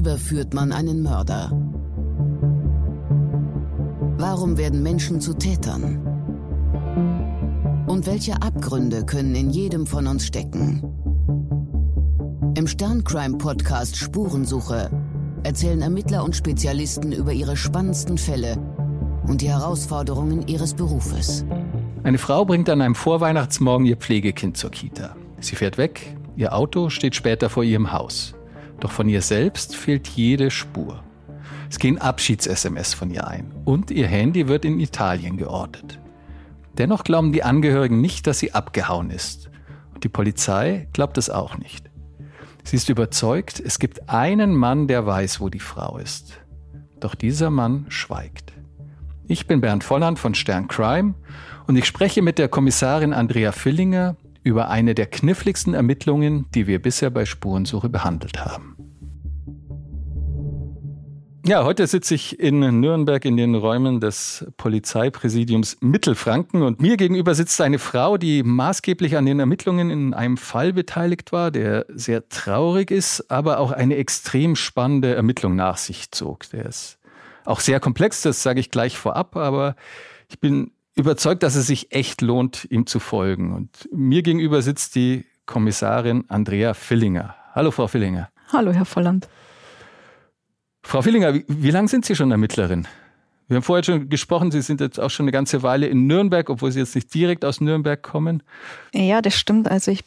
überführt man einen Mörder? Warum werden Menschen zu Tätern? Und welche Abgründe können in jedem von uns stecken? Im Stern-Crime-Podcast Spurensuche erzählen Ermittler und Spezialisten über ihre spannendsten Fälle und die Herausforderungen ihres Berufes. Eine Frau bringt an einem Vorweihnachtsmorgen ihr Pflegekind zur Kita. Sie fährt weg, ihr Auto steht später vor ihrem Haus. Doch von ihr selbst fehlt jede Spur. Es gehen Abschieds-SMS von ihr ein und ihr Handy wird in Italien geortet. Dennoch glauben die Angehörigen nicht, dass sie abgehauen ist. Und die Polizei glaubt es auch nicht. Sie ist überzeugt, es gibt einen Mann, der weiß, wo die Frau ist. Doch dieser Mann schweigt. Ich bin Bernd Volland von Stern Crime und ich spreche mit der Kommissarin Andrea Villinger über eine der kniffligsten Ermittlungen, die wir bisher bei Spurensuche behandelt haben. Ja, heute sitze ich in Nürnberg in den Räumen des Polizeipräsidiums Mittelfranken und mir gegenüber sitzt eine Frau, die maßgeblich an den Ermittlungen in einem Fall beteiligt war, der sehr traurig ist, aber auch eine extrem spannende Ermittlung nach sich zog. Der ist auch sehr komplex, das sage ich gleich vorab, aber ich bin überzeugt, dass es sich echt lohnt, ihm zu folgen. Und mir gegenüber sitzt die Kommissarin Andrea Villinger. Hallo, Frau Villinger. Hallo, Herr Volland. Frau Villinger, wie lange sind Sie schon Ermittlerin? Wir haben vorher schon gesprochen, Sie sind jetzt auch schon eine ganze Weile in Nürnberg, obwohl Sie jetzt nicht direkt aus Nürnberg kommen. Ja, das stimmt. Also ich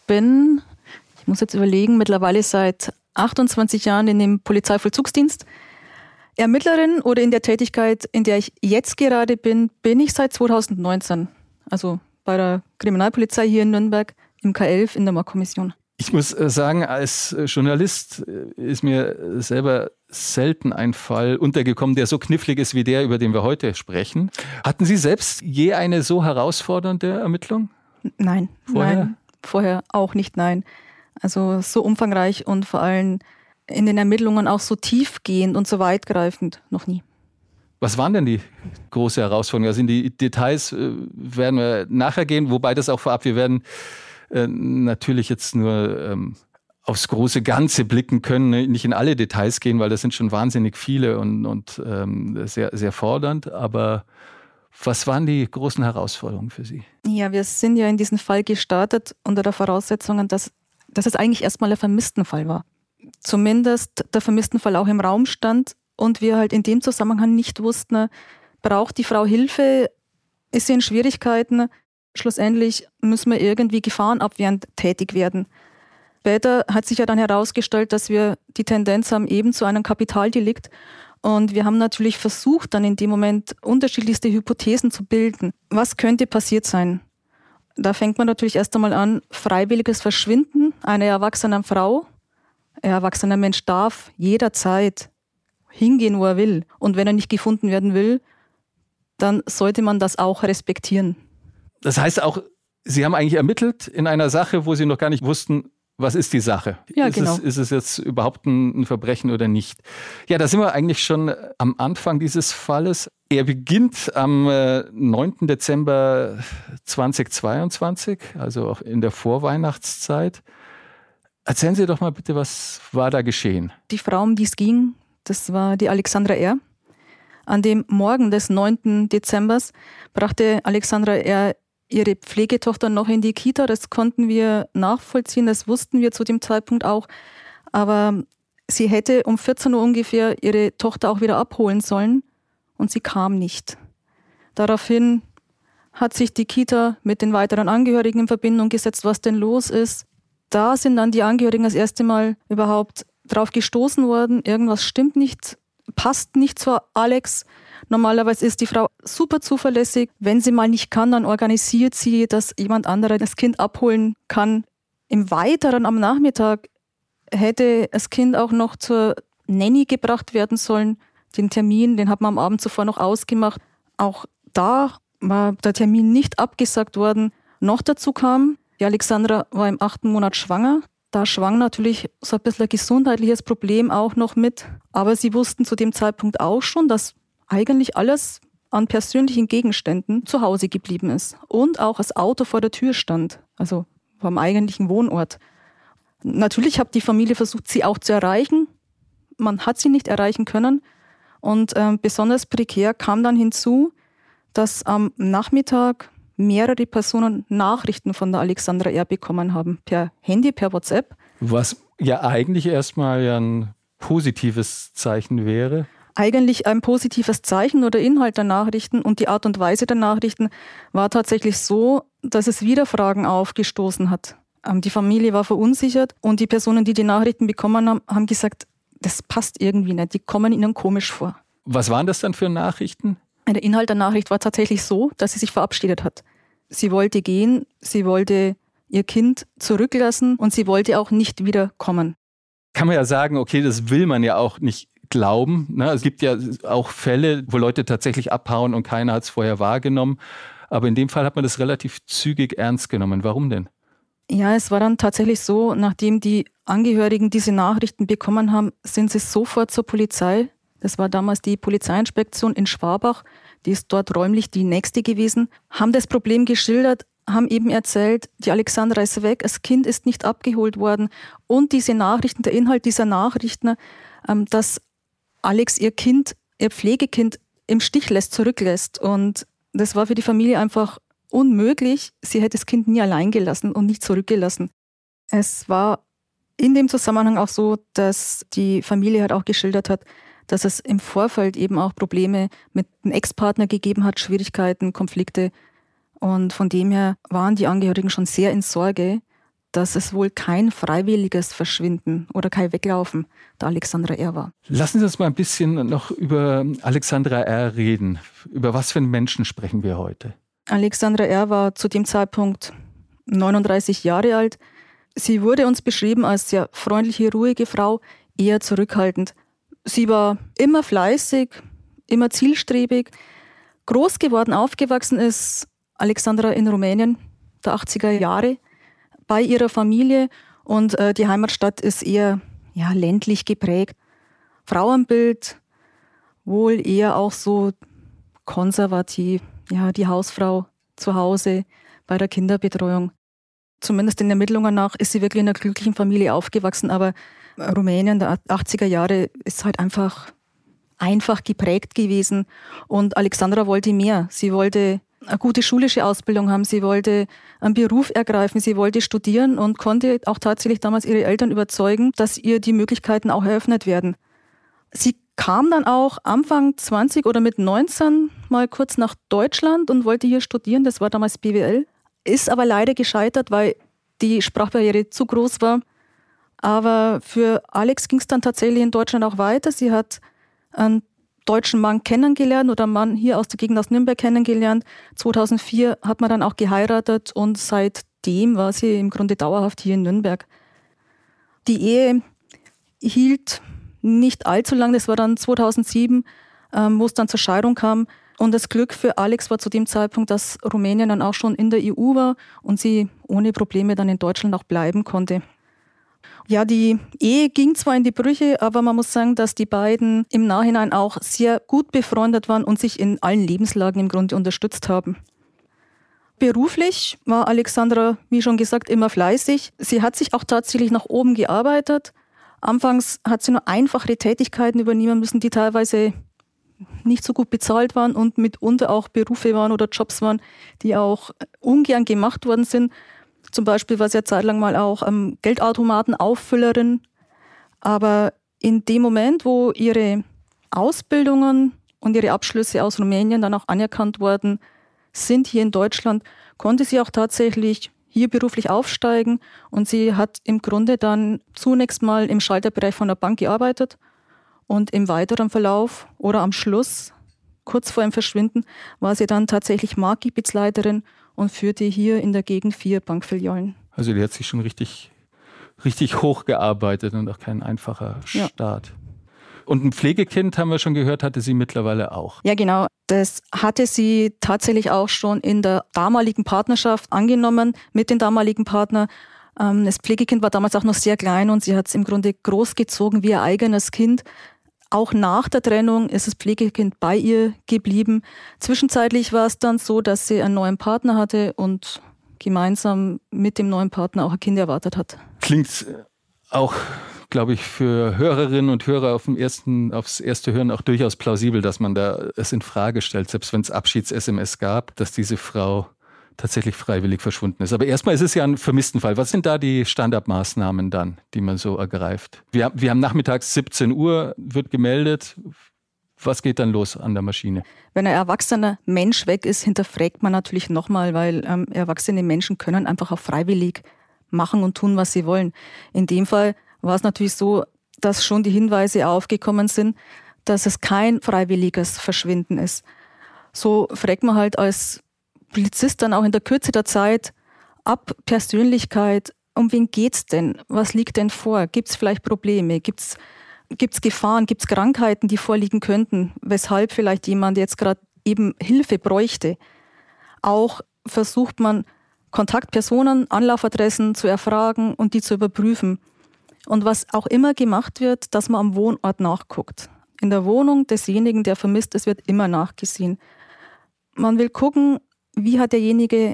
muss jetzt überlegen, mittlerweile seit 28 Jahren in dem Polizeivollzugsdienst. Ermittlerin oder in der Tätigkeit, in der ich jetzt gerade bin ich seit 2019. Also bei der Kriminalpolizei hier in Nürnberg im K11 in der Mordkommission. Ich muss sagen, als Journalist ist mir selber selten ein Fall untergekommen, der so knifflig ist wie der, über den wir heute sprechen. Hatten Sie selbst je eine so herausfordernde Ermittlung? Nein, vorher auch nicht, nein. Also so umfangreich und vor allem in den Ermittlungen auch so tiefgehend und so weitgreifend noch nie. Was waren denn die große Herausforderung? Also in die Details werden wir nachher gehen, wobei das auch vorab, wir werden natürlich jetzt nur aufs große Ganze blicken können, nicht in alle Details gehen, weil das sind schon wahnsinnig viele und sehr, sehr fordernd. Aber was waren die großen Herausforderungen für Sie? Ja, wir sind ja in diesen Fall gestartet unter der Voraussetzung, dass es eigentlich erstmal ein Vermisstenfall war. Zumindest der Vermisstenfall auch im Raum stand und wir halt in dem Zusammenhang nicht wussten, braucht die Frau Hilfe, ist sie in Schwierigkeiten? Schlussendlich müssen wir irgendwie gefahrenabwehrend tätig werden. Später hat sich ja dann herausgestellt, dass wir die Tendenz haben eben zu einem Kapitaldelikt. Und wir haben natürlich versucht, dann in dem Moment unterschiedlichste Hypothesen zu bilden. Was könnte passiert sein? Da fängt man natürlich erst einmal an, freiwilliges Verschwinden einer erwachsenen Frau. Ein erwachsener Mensch darf jederzeit hingehen, wo er will. Und wenn er nicht gefunden werden will, dann sollte man das auch respektieren. Das heißt auch, Sie haben eigentlich ermittelt in einer Sache, wo Sie noch gar nicht wussten, was ist die Sache? Ja, genau. Ist es jetzt überhaupt ein Verbrechen oder nicht? Ja, da sind wir eigentlich schon am Anfang dieses Falles. Er beginnt am 9. Dezember 2022, also auch in der Vorweihnachtszeit. Erzählen Sie doch mal bitte, was war da geschehen? Die Frau, um die es ging, das war die Alexandra R. An dem Morgen des 9. Dezembers brachte Alexandra R. ihre Pflegetochter noch in die Kita. Das konnten wir nachvollziehen, das wussten wir zu dem Zeitpunkt auch. Aber sie hätte um 14 Uhr ungefähr ihre Tochter auch wieder abholen sollen und sie kam nicht. Daraufhin hat sich die Kita mit den weiteren Angehörigen in Verbindung gesetzt, was denn los ist. Da sind dann die Angehörigen das erste Mal überhaupt drauf gestoßen worden, irgendwas stimmt nicht, passt nicht zu Alex. Normalerweise ist die Frau super zuverlässig. Wenn sie mal nicht kann, dann organisiert sie, dass jemand anderer das Kind abholen kann. Im Weiteren am Nachmittag hätte das Kind auch noch zur Nanny gebracht werden sollen. Den Termin, den hat man am Abend zuvor noch ausgemacht. Auch da war der Termin nicht abgesagt worden. Noch dazu kam, die Alexandra war im 8. Monat schwanger. Da schwang natürlich so ein bisschen ein gesundheitliches Problem auch noch mit. Aber sie wussten zu dem Zeitpunkt auch schon, dass eigentlich alles an persönlichen Gegenständen zu Hause geblieben ist. Und auch das Auto vor der Tür stand, also vom eigentlichen Wohnort. Natürlich hat die Familie versucht, sie auch zu erreichen. man hat sie nicht erreichen können. Und besonders prekär kam dann hinzu, dass am Nachmittag mehrere Personen Nachrichten von der Alexandra R. bekommen haben, per Handy, per WhatsApp. Was ja eigentlich erstmal ein positives Zeichen wäre. Eigentlich ein positives Zeichen oder Inhalt der Nachrichten und die Art und Weise der Nachrichten war tatsächlich so, dass es wieder Fragen aufgestoßen hat. Die Familie war verunsichert und die Personen, die die Nachrichten bekommen haben, haben gesagt, das passt irgendwie nicht, die kommen ihnen komisch vor. Was waren das dann für Nachrichten? Der Inhalt der Nachricht war tatsächlich so, dass sie sich verabschiedet hat. Sie wollte gehen, sie wollte ihr Kind zurücklassen und sie wollte auch nicht wiederkommen. Kann man ja sagen, okay, das will man ja auch nicht glauben. Ne? Es gibt ja auch Fälle, wo Leute tatsächlich abhauen und keiner hat es vorher wahrgenommen. Aber in dem Fall hat man das relativ zügig ernst genommen. Warum denn? Ja, es war dann tatsächlich so, nachdem die Angehörigen diese Nachrichten bekommen haben, sind sie sofort zur Polizei. Das war damals die Polizeiinspektion in Schwabach, die ist dort räumlich die nächste gewesen, haben das Problem geschildert, haben eben erzählt, die Alexandra ist weg, das Kind ist nicht abgeholt worden und diese Nachrichten, der Inhalt dieser Nachrichten, dass Alex ihr Kind, ihr Pflegekind im Stich lässt, zurücklässt. Und das war für die Familie einfach unmöglich. Sie hätte das Kind nie allein gelassen und nicht zurückgelassen. Es war in dem Zusammenhang auch so, dass die Familie halt auch geschildert hat, dass es im Vorfeld eben auch Probleme mit dem Ex-Partner gegeben hat, Schwierigkeiten, Konflikte. Und von dem her waren die Angehörigen schon sehr in Sorge, dass es wohl kein freiwilliges Verschwinden oder kein Weglaufen der Alexandra R. war. Lassen Sie uns mal ein bisschen noch über Alexandra R. reden. Über was für einen Menschen sprechen wir heute? Alexandra R. war zu dem Zeitpunkt 39 Jahre alt. Sie wurde uns beschrieben als sehr freundliche, ruhige Frau, eher zurückhaltend. Sie war immer fleißig, immer zielstrebig. Groß geworden, aufgewachsen ist Alexandra in Rumänien, der 80er Jahre, bei ihrer Familie. Und die Heimatstadt ist eher ländlich geprägt. Frauenbild wohl eher auch so konservativ. Ja, die Hausfrau zu Hause bei der Kinderbetreuung. Zumindest in Ermittlungen nach ist sie wirklich in einer glücklichen Familie aufgewachsen, aber Rumänien der 80er Jahre ist halt einfach geprägt gewesen. Und Alexandra wollte mehr. Sie wollte eine gute schulische Ausbildung haben, sie wollte einen Beruf ergreifen, sie wollte studieren und konnte auch tatsächlich damals ihre Eltern überzeugen, dass ihr die Möglichkeiten auch eröffnet werden. Sie kam dann auch Anfang 20 oder mit 19 mal kurz nach Deutschland und wollte hier studieren, das war damals BWL, ist aber leider gescheitert, weil die Sprachbarriere zu groß war. Aber für Alex ging es dann tatsächlich in Deutschland auch weiter. Sie hat einen deutschen Mann kennengelernt oder einen Mann hier aus der Gegend aus Nürnberg kennengelernt. 2004 hat man dann auch geheiratet und seitdem war sie im Grunde dauerhaft hier in Nürnberg. Die Ehe hielt nicht allzu lang, das war dann 2007, wo es dann zur Scheidung kam. Und das Glück für Alex war zu dem Zeitpunkt, dass Rumänien dann auch schon in der EU war und sie ohne Probleme dann in Deutschland auch bleiben konnte. Ja, die Ehe ging zwar in die Brüche, aber man muss sagen, dass die beiden im Nachhinein auch sehr gut befreundet waren und sich in allen Lebenslagen im Grunde unterstützt haben. Beruflich war Alexandra, wie schon gesagt, immer fleißig. Sie hat sich auch tatsächlich nach oben gearbeitet. Anfangs hat sie nur einfache Tätigkeiten übernehmen müssen, die teilweise nicht so gut bezahlt waren und mitunter auch Berufe waren oder Jobs waren, die auch ungern gemacht worden sind. Zum Beispiel war sie ja zeitlang mal auch Geldautomaten-Auffüllerin. Aber in dem Moment, wo ihre Ausbildungen und ihre Abschlüsse aus Rumänien dann auch anerkannt worden sind hier in Deutschland, konnte sie auch tatsächlich hier beruflich aufsteigen. Und sie hat im Grunde dann zunächst mal im Schalterbereich von der Bank gearbeitet. Und im weiteren Verlauf oder am Schluss, kurz vor ihrem Verschwinden, war sie dann tatsächlich Marktgebietsleiterin und führte hier in der Gegend 4 Bankfilialen. Also die hat sich schon richtig hochgearbeitet und auch kein einfacher Start. Und ein Pflegekind, haben wir schon gehört, hatte sie mittlerweile auch. Ja, genau. Das hatte sie tatsächlich auch schon in der damaligen Partnerschaft angenommen mit dem damaligen Partner. Das Pflegekind war damals auch noch sehr klein und sie hat es im Grunde großgezogen wie ihr eigenes Kind. Auch nach der Trennung ist das Pflegekind bei ihr geblieben. Zwischenzeitlich war es dann so, dass sie einen neuen Partner hatte und gemeinsam mit dem neuen Partner auch ein Kind erwartet hat. Klingt auch glaube ich, für Hörerinnen und Hörer aufs erste Hören auch durchaus plausibel, dass man da es in Frage stellt, selbst wenn es Abschieds-SMS gab, dass diese Frau tatsächlich freiwillig verschwunden ist. Aber erstmal ist es ja ein Vermisstenfall. Was sind da die Standardmaßnahmen dann, die man so ergreift? Wir haben nachmittags 17 Uhr, wird gemeldet. Was geht dann los an der Maschine? Wenn ein erwachsener Mensch weg ist, hinterfragt man natürlich nochmal, weil erwachsene Menschen können einfach auch freiwillig machen und tun, was sie wollen. In dem Fall war es natürlich so, dass schon die Hinweise aufgekommen sind, dass es kein freiwilliges Verschwinden ist. So fragt man halt als Polizist dann auch in der Kürze der Zeit ab Persönlichkeit, um wen geht's denn? Was liegt denn vor? Gibt es vielleicht Probleme? Gibt's Gefahren? Gibt es Krankheiten, die vorliegen könnten, weshalb vielleicht jemand jetzt gerade eben Hilfe bräuchte? Auch versucht man, Kontaktpersonen, Anlaufadressen zu erfragen und die zu überprüfen. Und was auch immer gemacht wird, dass man am Wohnort nachguckt. In der Wohnung desjenigen, der vermisst ist, wird immer nachgesehen. Man will gucken, wie hat derjenige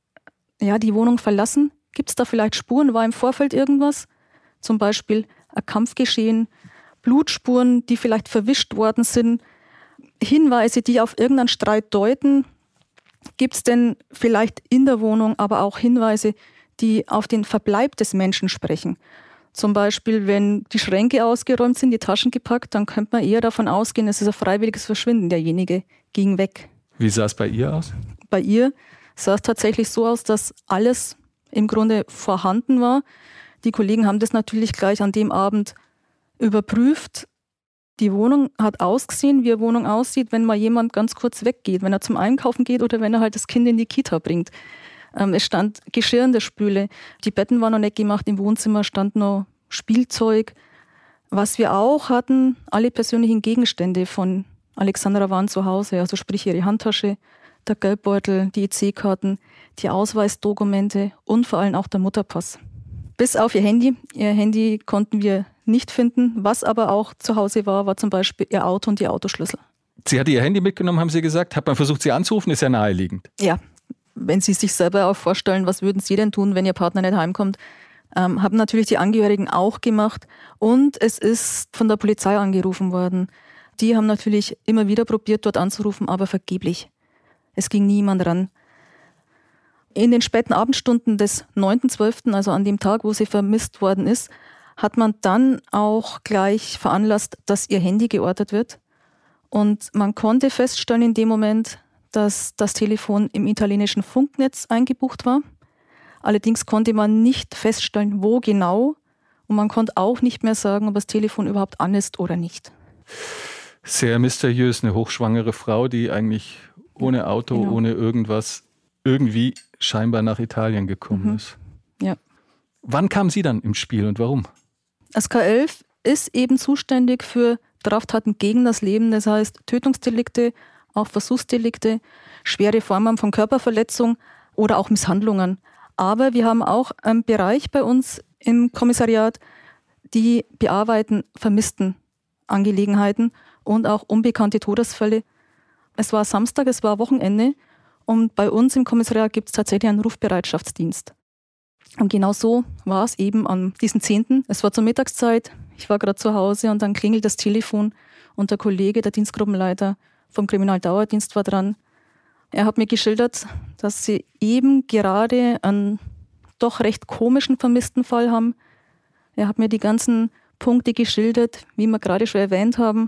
die Wohnung verlassen? Gibt es da vielleicht Spuren? War im Vorfeld irgendwas? Zum Beispiel ein Kampfgeschehen, Blutspuren, die vielleicht verwischt worden sind, Hinweise, die auf irgendeinen Streit deuten. Gibt es denn vielleicht in der Wohnung aber auch Hinweise, die auf den Verbleib des Menschen sprechen? Zum Beispiel, wenn die Schränke ausgeräumt sind, die Taschen gepackt, dann könnte man eher davon ausgehen, es ist ein freiwilliges Verschwinden. Derjenige ging weg. Wie sah es bei ihr aus? Bei ihr sah es tatsächlich so aus, dass alles im Grunde vorhanden war. Die Kollegen haben das natürlich gleich an dem Abend überprüft. Die Wohnung hat ausgesehen, wie eine Wohnung aussieht, wenn mal jemand ganz kurz weggeht, wenn er zum Einkaufen geht oder wenn er halt das Kind in die Kita bringt. Es stand Geschirr in der Spüle, die Betten waren noch nicht gemacht, im Wohnzimmer stand noch Spielzeug. Was wir auch hatten, alle persönlichen Gegenstände von Alexandra waren zu Hause, also sprich ihre Handtasche, der Geldbeutel, die EC-Karten, die Ausweisdokumente und vor allem auch der Mutterpass. Bis auf ihr Handy. Ihr Handy konnten wir nicht finden. Was aber auch zu Hause war zum Beispiel ihr Auto und die Autoschlüssel. Sie hatte ihr Handy mitgenommen, haben Sie gesagt. Hat man versucht, sie anzurufen? Ist ja naheliegend. Ja, wenn Sie sich selber auch vorstellen, was würden Sie denn tun, wenn Ihr Partner nicht heimkommt, haben natürlich die Angehörigen auch gemacht. Und es ist von der Polizei angerufen worden. Die haben natürlich immer wieder probiert, dort anzurufen, aber vergeblich. Es ging niemand ran. In den späten Abendstunden des 9.12., also an dem Tag, wo sie vermisst worden ist, hat man dann auch gleich veranlasst, dass ihr Handy geortet wird. Und man konnte feststellen in dem Moment, dass das Telefon im italienischen Funknetz eingebucht war. Allerdings konnte man nicht feststellen, wo genau. Und man konnte auch nicht mehr sagen, ob das Telefon überhaupt an ist oder nicht. Sehr mysteriös, eine hochschwangere Frau, die eigentlich ohne Auto, ohne irgendwas, irgendwie scheinbar nach Italien gekommen ist. Ja. Wann kam sie dann im Spiel und warum? Das K11 ist eben zuständig für Straftaten gegen das Leben, das heißt Tötungsdelikte, auch Versuchsdelikte, schwere Formen von Körperverletzung oder auch Misshandlungen. Aber wir haben auch einen Bereich bei uns im Kommissariat, die bearbeiten vermissten Angelegenheiten und auch unbekannte Todesfälle. Es war Samstag, es war Wochenende und bei uns im Kommissariat gibt es tatsächlich einen Rufbereitschaftsdienst. Und genau so war es eben an diesem 10. Es war zur Mittagszeit, ich war gerade zu Hause und dann klingelt das Telefon und der Kollege, der Dienstgruppenleiter vom Kriminaldauerdienst war dran. Er hat mir geschildert, dass sie eben gerade einen doch recht komischen vermissten Fall haben. Er hat mir die ganzen Punkte geschildert, wie wir gerade schon erwähnt haben.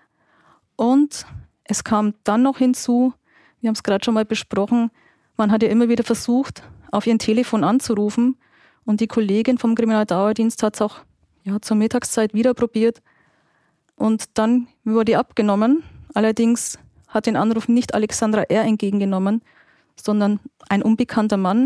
Und es kam dann noch hinzu, wir haben es gerade schon mal besprochen, man hat ja immer wieder versucht, auf ihren Telefon anzurufen und die Kollegin vom Kriminaldauerdienst hat es auch zur Mittagszeit wieder probiert und dann wurde abgenommen. Allerdings hat den Anruf nicht Alexandra R. entgegengenommen, sondern ein unbekannter Mann.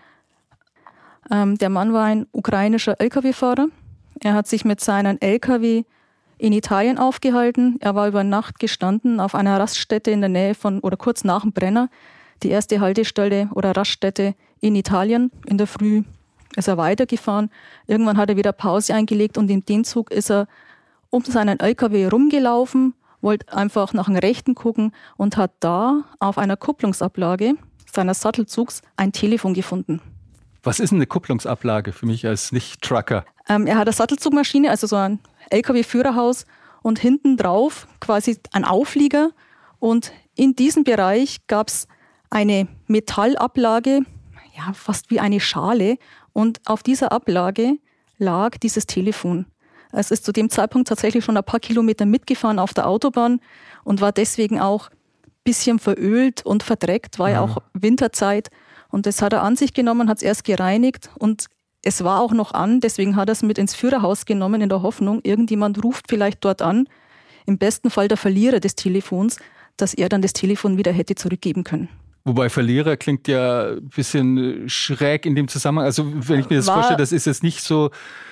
Der Mann war ein ukrainischer Lkw-Fahrer. Er hat sich mit seinem Lkw in Italien aufgehalten. Er war über Nacht gestanden auf einer Raststätte in der Nähe von oder kurz nach dem Brenner. Die erste Haltestelle oder Raststätte in Italien. In der Früh ist er weitergefahren. Irgendwann hat er wieder Pause eingelegt und in dem Zug ist er um seinen LKW rumgelaufen, wollte einfach nach dem Rechten gucken und hat da auf einer Kupplungsablage seines Sattelzugs ein Telefon gefunden. Was ist denn eine Kupplungsablage für mich als Nicht-Trucker? Er hat eine Sattelzugmaschine, also so ein LKW-Führerhaus und hinten drauf quasi ein Auflieger. Und in diesem Bereich gab es eine Metallablage, ja, fast wie eine Schale. Und auf dieser Ablage lag dieses Telefon. Es ist zu dem Zeitpunkt tatsächlich schon ein paar Kilometer mitgefahren auf der Autobahn und war deswegen auch ein bisschen verölt und verdreckt, war ja auch Winterzeit. Und das hat er an sich genommen, hat es erst gereinigt und es war auch noch an, deswegen hat er es mit ins Führerhaus genommen in der Hoffnung, irgendjemand ruft vielleicht dort an, im besten Fall der Verlierer des Telefons, dass er dann das Telefon wieder hätte zurückgeben können. Wobei Verlierer klingt ja ein bisschen schräg in dem Zusammenhang. Also wenn ich mir das vorstelle, das ist jetzt nicht so,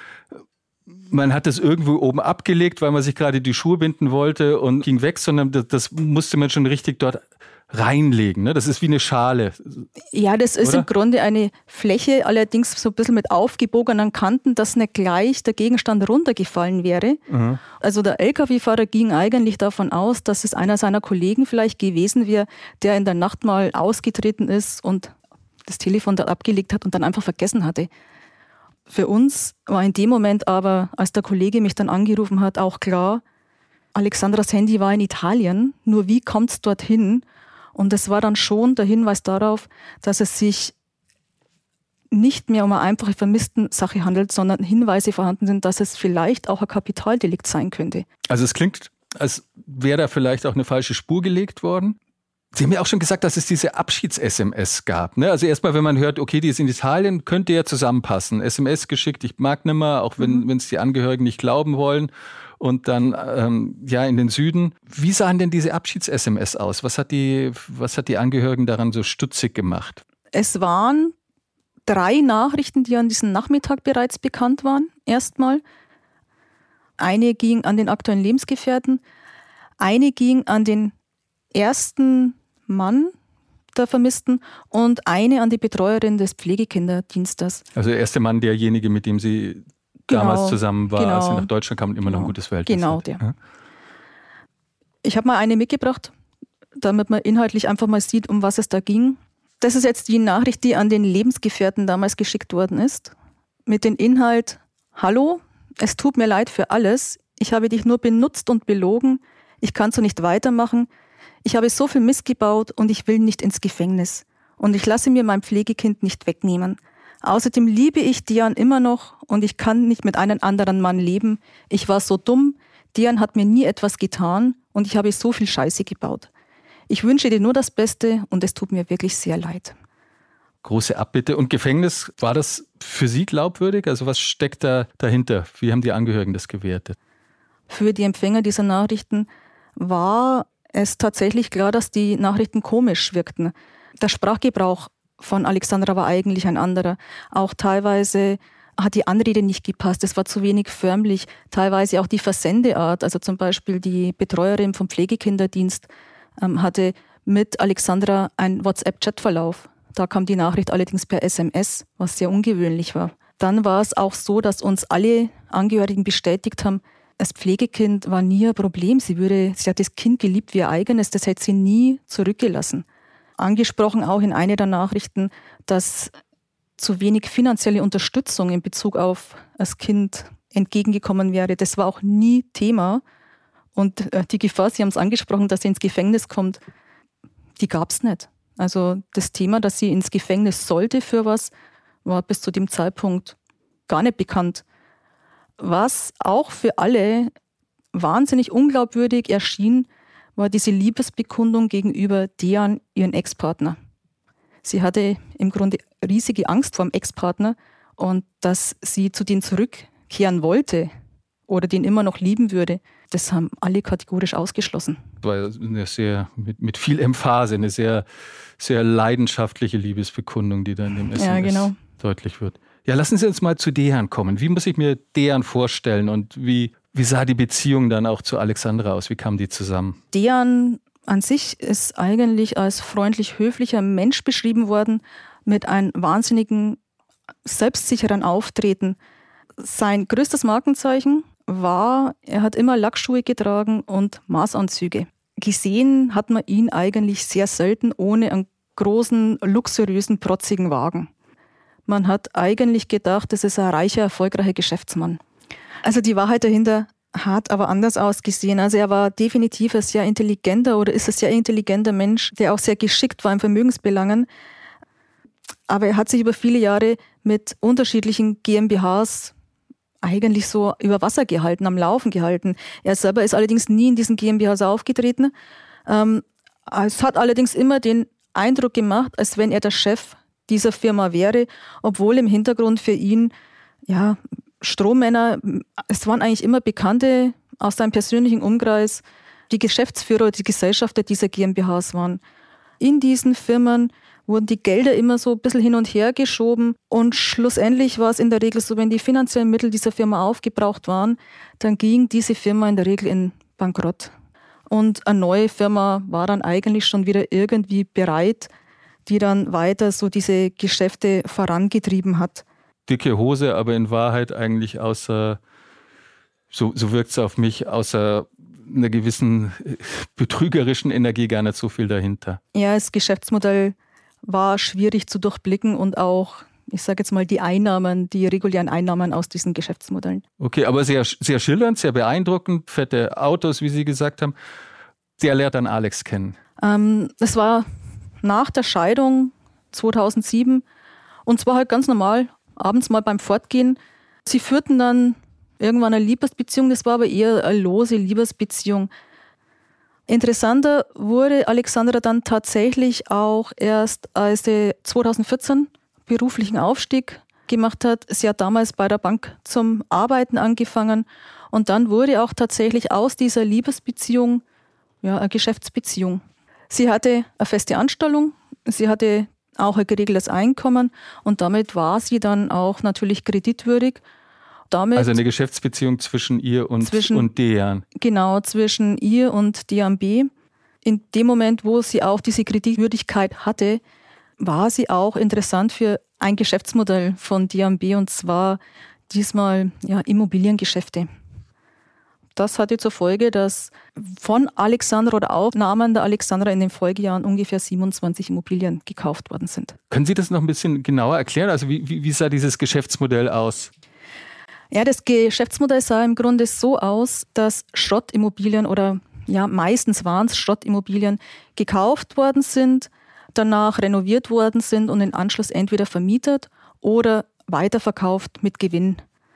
man hat das irgendwo oben abgelegt, weil man sich gerade die Schuhe binden wollte und ging weg, sondern das musste man schon richtig dort reinlegen. Ne? Das ist wie eine Schale. Ja, das ist im Grunde eine Fläche, allerdings so ein bisschen mit aufgebogenen Kanten, dass nicht gleich der Gegenstand runtergefallen wäre. Mhm. Also der LKW-Fahrer ging eigentlich davon aus, dass es einer seiner Kollegen vielleicht gewesen wäre, der in der Nacht mal ausgetreten ist und das Telefon dort abgelegt hat und dann einfach vergessen hatte. Für uns war in dem Moment aber, als der Kollege mich dann angerufen hat, auch klar, Alexandras Handy war in Italien, nur wie kommt es dorthin? Und es war dann schon der Hinweis darauf, dass es sich nicht mehr um eine einfache Vermisstensache handelt, sondern Hinweise vorhanden sind, dass es vielleicht auch ein Kapitaldelikt sein könnte. Also es klingt, als wäre da vielleicht auch eine falsche Spur gelegt worden. Sie haben ja auch schon gesagt, dass es diese Abschieds-SMS gab. Ne? Also erstmal, wenn man hört, okay, die ist in Italien, könnte ja zusammenpassen. SMS geschickt, ich mag nimmer, auch wenn es die Angehörigen nicht glauben wollen. Und dann in den Süden. Wie sahen denn diese Abschieds-SMS aus? Was hat die Angehörigen daran so stutzig gemacht? Es waren 3 Nachrichten, die an diesem Nachmittag bereits bekannt waren. Erstmal. Eine ging an den aktuellen Lebensgefährten. Eine ging an den ersten Mann der Vermissten und eine an die Betreuerin des Pflegekinderdienstes. Also der erste Mann, derjenige, mit dem sie damals zusammen war, als sie nach Deutschland kam und immer noch ein gutes Verhältnis hat. Der. Ja. Ich habe mal eine mitgebracht, damit man inhaltlich einfach mal sieht, um was es da ging. Das ist jetzt die Nachricht, die an den Lebensgefährten damals geschickt worden ist. Mit dem Inhalt: Hallo, es tut mir leid für alles. Ich habe dich nur benutzt und belogen. Ich kann so nicht weitermachen. Ich habe so viel Mist gebaut und ich will nicht ins Gefängnis. Und ich lasse mir mein Pflegekind nicht wegnehmen. Außerdem liebe ich Dian immer noch und ich kann nicht mit einem anderen Mann leben. Ich war so dumm. Dian hat mir nie etwas getan und ich habe so viel Scheiße gebaut. Ich wünsche dir nur das Beste und es tut mir wirklich sehr leid. Große Abbitte. Und Gefängnis, war das für Sie glaubwürdig? Also was steckt da dahinter? Wie haben die Angehörigen das gewertet? Für die Empfänger dieser Nachrichten war es tatsächlich klar, dass die Nachrichten komisch wirkten. Der Sprachgebrauch von Alexandra war eigentlich ein anderer. Auch teilweise hat die Anrede nicht gepasst, es war zu wenig förmlich. Teilweise auch die Versendeart, also zum Beispiel die Betreuerin vom Pflegekinderdienst hatte mit Alexandra einen WhatsApp-Chatverlauf. Da kam die Nachricht allerdings per SMS, was sehr ungewöhnlich war. Dann war es auch so, dass uns alle Angehörigen bestätigt haben, das Pflegekind war nie ein Problem. Sie hat das Kind geliebt wie ihr eigenes, das hätte sie nie zurückgelassen. Angesprochen auch in einer der Nachrichten, dass zu wenig finanzielle Unterstützung in Bezug auf das Kind entgegengekommen wäre. Das war auch nie Thema. Und die Gefahr, Sie haben es angesprochen, dass sie ins Gefängnis kommt, die gab es nicht. Also das Thema, dass sie ins Gefängnis sollte für was, war bis zu dem Zeitpunkt gar nicht bekannt. Was auch für alle wahnsinnig unglaubwürdig erschien, war diese Liebesbekundung gegenüber Dian, ihren Ex-Partner. Sie hatte im Grunde riesige Angst vor dem Ex-Partner und dass sie zu denen zurückkehren wollte oder den immer noch lieben würde, das haben alle kategorisch ausgeschlossen. Das war eine sehr, mit viel Emphase, eine sehr, sehr leidenschaftliche Liebesbekundung, die da in dem SMS deutlich wird. Ja, lassen Sie uns mal zu Dejan kommen. Wie muss ich mir Dejan vorstellen und wie sah die Beziehung dann auch zu Alexandra aus? Wie kamen die zusammen? Dejan an sich ist eigentlich als freundlich höflicher Mensch beschrieben worden, mit einem wahnsinnigen, selbstsicheren Auftreten. Sein größtes Markenzeichen war, er hat immer Lackschuhe getragen und Maßanzüge. Gesehen hat man ihn eigentlich sehr selten ohne einen großen, luxuriösen, protzigen Wagen. Man hat eigentlich gedacht, das ist ein reicher, erfolgreicher Geschäftsmann. Also die Wahrheit dahinter hat aber anders ausgesehen. Also er war definitiv ein sehr intelligenter oder ist ein sehr intelligenter Mensch, der auch sehr geschickt war in Vermögensbelangen. Aber er hat sich über viele Jahre mit unterschiedlichen GmbHs eigentlich so über Wasser gehalten, am Laufen gehalten. Er selber ist allerdings nie in diesen GmbHs aufgetreten. Es hat allerdings immer den Eindruck gemacht, als wenn er der Chef dieser Firma wäre, obwohl im Hintergrund für ihn, ja, Strohmänner, es waren eigentlich immer Bekannte aus seinem persönlichen Umkreis, die Geschäftsführer oder die Gesellschafter dieser GmbHs waren. In diesen Firmen wurden die Gelder immer so ein bisschen hin und her geschoben und schlussendlich war es in der Regel so, wenn die finanziellen Mittel dieser Firma aufgebraucht waren, dann ging diese Firma in der Regel in Bankrott. Und eine neue Firma war dann eigentlich schon wieder irgendwie bereit, die dann weiter so diese Geschäfte vorangetrieben hat. Dicke Hose, aber in Wahrheit eigentlich außer, so wirkt es auf mich, außer einer gewissen betrügerischen Energie gar nicht so viel dahinter. Ja, das Geschäftsmodell war schwierig zu durchblicken und auch, ich sage jetzt mal, die regulären Einnahmen aus diesen Geschäftsmodellen. Okay, aber sehr, sehr schillernd, sehr beeindruckend, fette Autos, wie Sie gesagt haben. Der lernt dann Alex kennen. Das war nach der Scheidung 2007 und zwar halt ganz normal, abends mal beim Fortgehen. Sie führten dann irgendwann eine Liebesbeziehung, das war aber eher eine lose Liebesbeziehung. Interessanter wurde Alexandra dann tatsächlich auch erst, als sie 2014 beruflichen Aufstieg gemacht hat. Sie hat damals bei der Bank zum Arbeiten angefangen und dann wurde auch tatsächlich aus dieser Liebesbeziehung eine Geschäftsbeziehung. Sie hatte eine feste Anstellung, sie hatte auch ein geregeltes Einkommen und damit war sie dann auch natürlich kreditwürdig. Also eine Geschäftsbeziehung zwischen ihr und Dejan. Genau, zwischen ihr und DNB. In dem Moment, wo sie auch diese Kreditwürdigkeit hatte, war sie auch interessant für ein Geschäftsmodell von DNB und zwar diesmal Immobiliengeschäfte. Das hatte zur Folge, dass von Alexandra oder Aufnahmen der Alexandra in den Folgejahren ungefähr 27 Immobilien gekauft worden sind. Können Sie das noch ein bisschen genauer erklären? Also wie sah dieses Geschäftsmodell aus? Ja, das Geschäftsmodell sah im Grunde so aus, dass Schrottimmobilien oder meistens waren es Schrottimmobilien gekauft worden sind, danach renoviert worden sind und im Anschluss entweder vermietet oder weiterverkauft mit Gewinn.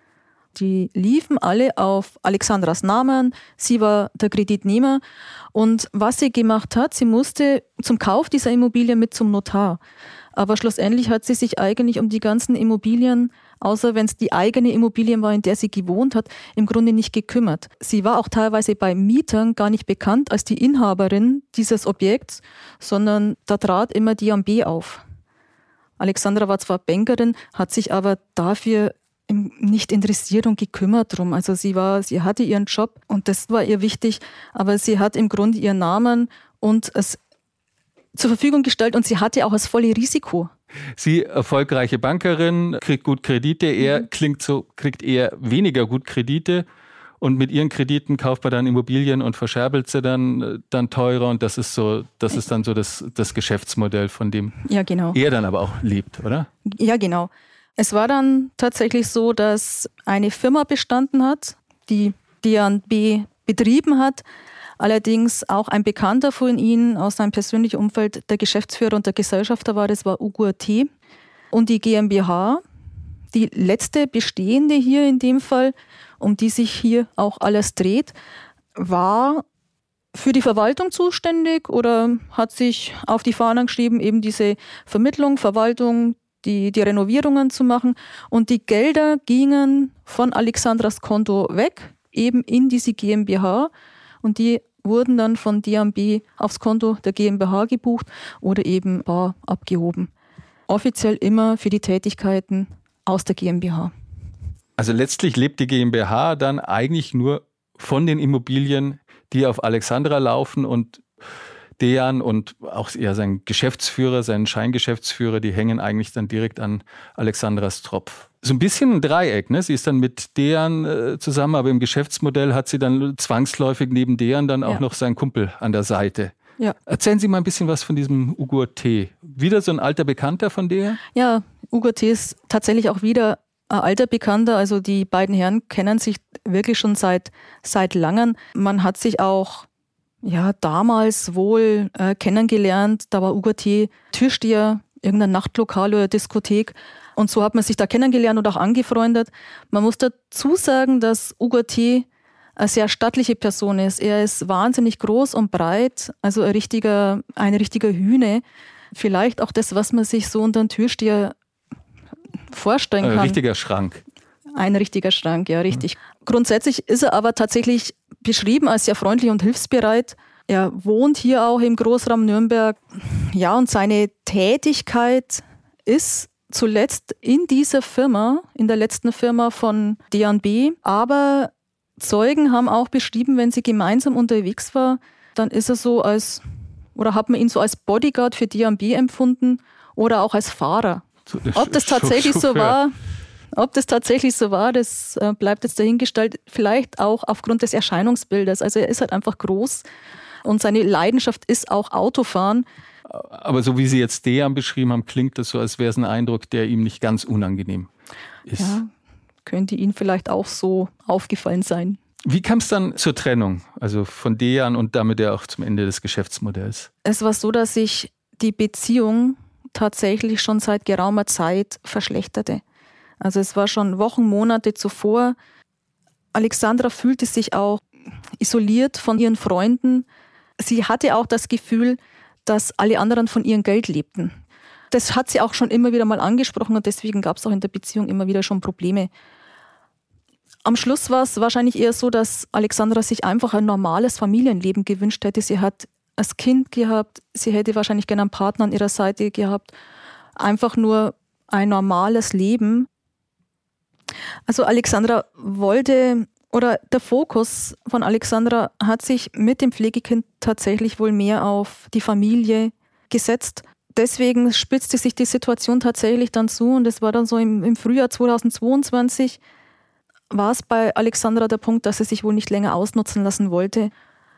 Die liefen alle auf Alexandras Namen, sie war der Kreditnehmer und was sie gemacht hat, sie musste zum Kauf dieser Immobilie mit zum Notar. Aber schlussendlich hat sie sich eigentlich um die ganzen Immobilien, außer wenn es die eigene Immobilie war, in der sie gewohnt hat, im Grunde nicht gekümmert. Sie war auch teilweise bei Mietern gar nicht bekannt als die Inhaberin dieses Objekts, sondern da trat immer DNB auf. Alexandra war zwar Bankerin, hat sich aber dafür nicht interessiert und gekümmert drum. Also sie hatte ihren Job und das war ihr wichtig, aber sie hat im Grunde ihren Namen und es zur Verfügung gestellt und sie hatte auch das volle Risiko. Sie, erfolgreiche Bankerin, kriegt gut Kredite, kriegt eher weniger gut Kredite und mit ihren Krediten kauft man dann Immobilien und verscherbelt sie dann teurer und das ist dann so das Geschäftsmodell, von dem er dann aber auch lebt, oder? Ja, genau. Es war dann tatsächlich so, dass eine Firma bestanden hat, die DNB betrieben hat, allerdings auch ein Bekannter von ihnen aus seinem persönlichen Umfeld, der Geschäftsführer und der Gesellschafter war, das war Ugur T. Und die GmbH, die letzte bestehende hier in dem Fall, um die sich hier auch alles dreht, war für die Verwaltung zuständig oder hat sich auf die Fahnen geschrieben, eben diese Vermittlung, Verwaltung, die Renovierungen zu machen. Und die Gelder gingen von Alexandras Konto weg, eben in diese GmbH. Und die wurden dann von DNB aufs Konto der GmbH gebucht oder eben bar abgehoben. Offiziell immer für die Tätigkeiten aus der GmbH. Also letztlich lebt die GmbH dann eigentlich nur von den Immobilien, die auf Alexandra laufen und Dejan und auch sein Geschäftsführer, seinen Scheingeschäftsführer, die hängen eigentlich dann direkt an Alexandras Tropf. So ein bisschen ein Dreieck, ne? Sie ist dann mit Dejan zusammen, aber im Geschäftsmodell hat sie dann zwangsläufig neben Dejan dann auch noch seinen Kumpel an der Seite. Ja. Erzählen Sie mal ein bisschen was von diesem Ugur T. Wieder so ein alter Bekannter von Dejan? Ja, Ugo T. ist tatsächlich auch wieder ein alter Bekannter. Also die beiden Herren kennen sich wirklich schon seit langem. Man hat sich auch damals wohl kennengelernt. Da war Ugo T. Türsteher, irgendein Nachtlokal oder Diskothek. Und so hat man sich da kennengelernt und auch angefreundet. Man muss dazu sagen, dass Ugo T. eine sehr stattliche Person ist. Er ist wahnsinnig groß und breit, also ein richtiger Hühne. Vielleicht auch das, was man sich so unter einem Türsteher vorstellen kann. Ein richtiger Schrank. Ein richtiger Schrank, ja, richtig. Grundsätzlich ist er aber tatsächlich beschrieben als sehr freundlich und hilfsbereit. Er wohnt hier auch im Großraum Nürnberg. Ja, und seine Tätigkeit ist zuletzt in dieser Firma, in der letzten Firma von D&B. Aber Zeugen haben auch beschrieben, wenn sie gemeinsam unterwegs war, dann ist er hat man ihn so als Bodyguard für D&B empfunden oder auch als Fahrer. Ob das tatsächlich so war, das bleibt jetzt dahingestellt. Vielleicht auch aufgrund des Erscheinungsbildes. Also er ist halt einfach groß und seine Leidenschaft ist auch Autofahren. Aber so wie Sie jetzt Dejan beschrieben haben, klingt das so, als wäre es ein Eindruck, der ihm nicht ganz unangenehm ist. Ja, könnte Ihnen vielleicht auch so aufgefallen sein. Wie kam es dann zur Trennung, also von Dejan und damit ja auch zum Ende des Geschäftsmodells? Es war so, dass sich die Beziehung tatsächlich schon seit geraumer Zeit verschlechterte. Also es war schon Wochen, Monate zuvor. Alexandra fühlte sich auch isoliert von ihren Freunden. Sie hatte auch das Gefühl, dass alle anderen von ihrem Geld lebten. Das hat sie auch schon immer wieder mal angesprochen und deswegen gab es auch in der Beziehung immer wieder schon Probleme. Am Schluss war es wahrscheinlich eher so, dass Alexandra sich einfach ein normales Familienleben gewünscht hätte. Sie hat als Kind gehabt, sie hätte wahrscheinlich gerne einen Partner an ihrer Seite gehabt. Einfach nur ein normales Leben. Also Alexandra der Fokus von Alexandra hat sich mit dem Pflegekind tatsächlich wohl mehr auf die Familie gesetzt. Deswegen spitzte sich die Situation tatsächlich dann zu und es war dann so im Frühjahr 2022 war es bei Alexandra der Punkt, dass sie sich wohl nicht länger ausnutzen lassen wollte.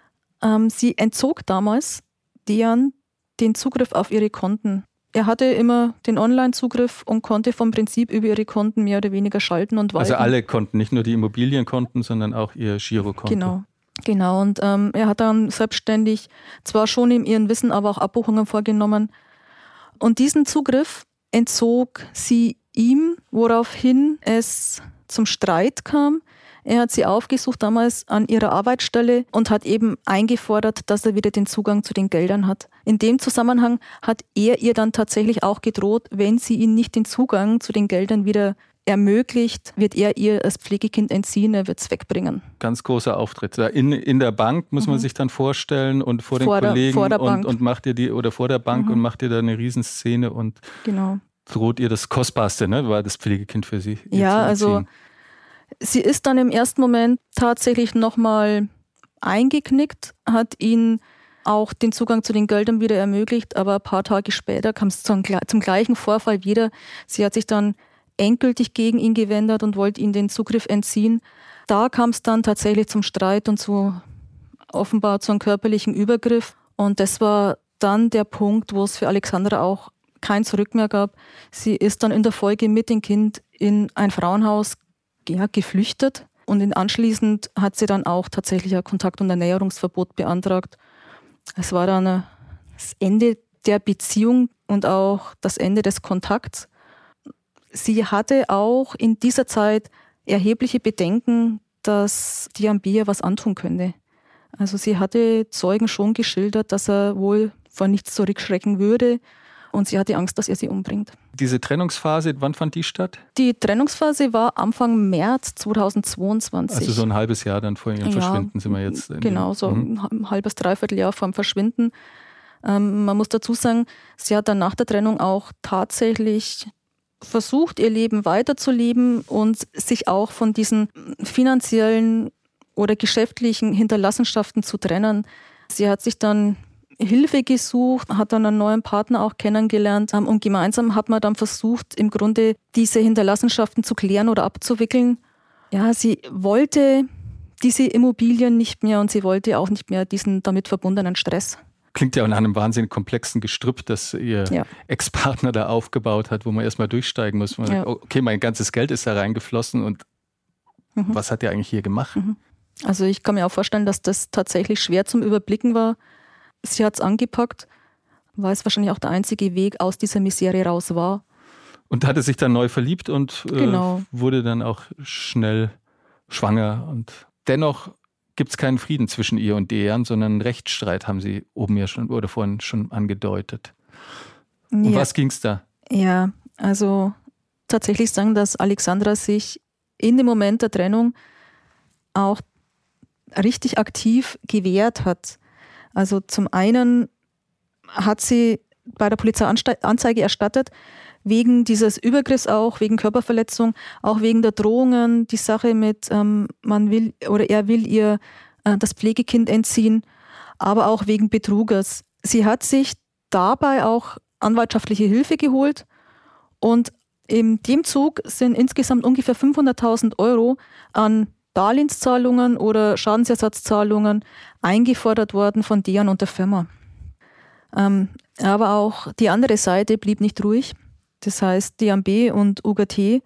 Sie entzog damals Dejan den Zugriff auf ihre Konten. Er hatte immer den Online-Zugriff und konnte vom Prinzip über ihre Konten mehr oder weniger schalten und walten. Also alle Konten, nicht nur die Immobilienkonten, sondern auch ihr Girokonto. Genau. Und er hat dann selbstständig, zwar schon in ihrem Wissen, aber auch Abbuchungen vorgenommen. Und diesen Zugriff entzog sie ihm, woraufhin es zum Streit kam. Er hat sie aufgesucht damals an ihrer Arbeitsstelle und hat eben eingefordert, dass er wieder den Zugang zu den Geldern hat. In dem Zusammenhang hat er ihr dann tatsächlich auch gedroht, wenn sie ihm nicht den Zugang zu den Geldern wieder ermöglicht, wird er ihr das Pflegekind entziehen, er wird es wegbringen. Ganz großer Auftritt. In der Bank muss man sich dann vorstellen und vor den Kollegen vor der Bank. Und macht ihr vor der Bank und macht ihr da eine Riesenszene und droht ihr das Kostbarste, ne? War das Pflegekind für sie. Ja, also sie ist dann im ersten Moment tatsächlich nochmal eingeknickt, hat ihn auch den Zugang zu den Geldern wieder ermöglicht, aber ein paar Tage später kam es zum gleichen Vorfall wieder. Sie hat sich dann endgültig gegen ihn gewendet und wollte ihm den Zugriff entziehen. Da kam es dann tatsächlich zum Streit und offenbar zu einem körperlichen Übergriff. Und das war dann der Punkt, wo es für Alexandra auch kein Zurück mehr gab. Sie ist dann in der Folge mit dem Kind in ein Frauenhaus geflüchtet und anschließend hat sie dann auch tatsächlich ein Kontakt- und Ernährungsverbot beantragt. Es war dann das Ende der Beziehung und auch das Ende des Kontakts. Sie hatte auch in dieser Zeit erhebliche Bedenken, dass D&B ihr was antun könnte. Also sie hatte Zeugen schon geschildert, dass er wohl vor nichts zurückschrecken würde und sie hatte Angst, dass er sie umbringt. Diese Trennungsphase, wann fand die statt? Die Trennungsphase war Anfang März 2022. Also so ein halbes Jahr dann vor ihrem Verschwinden sind wir jetzt. Genau, so ein halbes, dreiviertel Jahr vor dem Verschwinden. Man muss dazu sagen, sie hat dann nach der Trennung auch tatsächlich versucht, ihr Leben weiterzuleben und sich auch von diesen finanziellen oder geschäftlichen Hinterlassenschaften zu trennen. Sie hat sich dann Hilfe gesucht, hat dann einen neuen Partner auch kennengelernt und gemeinsam hat man dann versucht, im Grunde diese Hinterlassenschaften zu klären oder abzuwickeln. Ja, sie wollte diese Immobilien nicht mehr und sie wollte auch nicht mehr diesen damit verbundenen Stress. Klingt ja nach einem wahnsinnig komplexen Gestrüpp, das ihr Ex-Partner da aufgebaut hat, wo man erstmal durchsteigen muss. Man sagt, okay, mein ganzes Geld ist da reingeflossen und was hat der eigentlich hier gemacht? Also ich kann mir auch vorstellen, dass das tatsächlich schwer zum Überblicken war. Sie hat es angepackt, weil es wahrscheinlich auch der einzige Weg aus dieser Misere raus war. Und hatte sich dann neu verliebt und wurde dann auch schnell schwanger. Und dennoch gibt es keinen Frieden zwischen ihr und Dejan, sondern einen Rechtsstreit, haben Sie oben ja schon oder vorhin schon angedeutet. Um was ging es da? Ja, also tatsächlich sagen, dass Alexandra sich in dem Moment der Trennung auch richtig aktiv gewehrt hat. Also zum einen hat sie bei der Polizei Anzeige erstattet, wegen dieses Übergriffs auch, wegen Körperverletzung, auch wegen der Drohungen, die Sache mit, er will ihr das Pflegekind entziehen, aber auch wegen Betruges. Sie hat sich dabei auch anwaltschaftliche Hilfe geholt und in dem Zug sind insgesamt ungefähr 500.000 Euro an Darlehenszahlungen oder Schadensersatzzahlungen eingefordert worden von Dejan und der Firma. Aber auch die andere Seite blieb nicht ruhig. Das heißt, DNB und UGT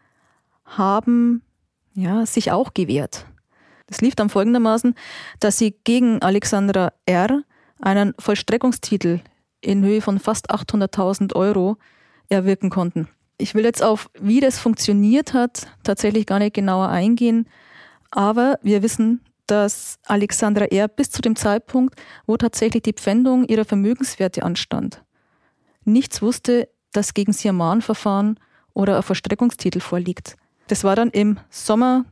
haben sich auch gewehrt. Das lief dann folgendermaßen, dass sie gegen Alexandra R. einen Vollstreckungstitel in Höhe von fast 800.000 Euro erwirken konnten. Ich will jetzt auf, wie das funktioniert hat, tatsächlich gar nicht genauer eingehen, aber wir wissen, dass Alexandra R. bis zu dem Zeitpunkt, wo tatsächlich die Pfändung ihrer Vermögenswerte anstand, nichts wusste, dass gegen sie ein Mahnverfahren oder ein Vollstreckungstitel vorliegt. Das war dann im Sommer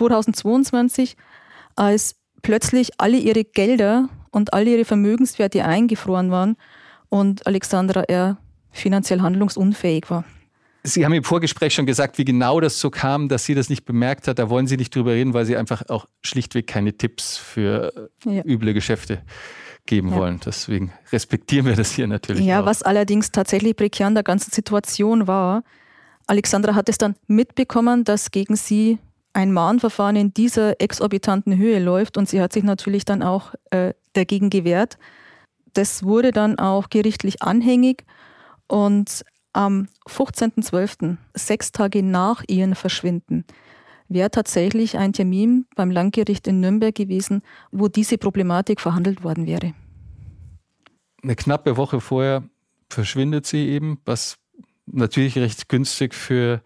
2022, als plötzlich alle ihre Gelder und alle ihre Vermögenswerte eingefroren waren und Alexandra R. finanziell handlungsunfähig war. Sie haben im Vorgespräch schon gesagt, wie genau das so kam, dass sie das nicht bemerkt hat. Da wollen Sie nicht drüber reden, weil Sie einfach auch schlichtweg keine Tipps für üble Geschäfte geben wollen. Deswegen respektieren wir das hier natürlich auch. Was allerdings tatsächlich prekär an der ganzen Situation war, Alexandra hat es dann mitbekommen, dass gegen sie ein Mahnverfahren in dieser exorbitanten Höhe läuft und sie hat sich natürlich dann auch dagegen gewehrt. Das wurde dann auch gerichtlich anhängig und am 15.12., 6 Tage nach ihrem Verschwinden, wäre tatsächlich ein Termin beim Landgericht in Nürnberg gewesen, wo diese Problematik verhandelt worden wäre. Eine knappe Woche vorher verschwindet sie eben, was natürlich recht günstig für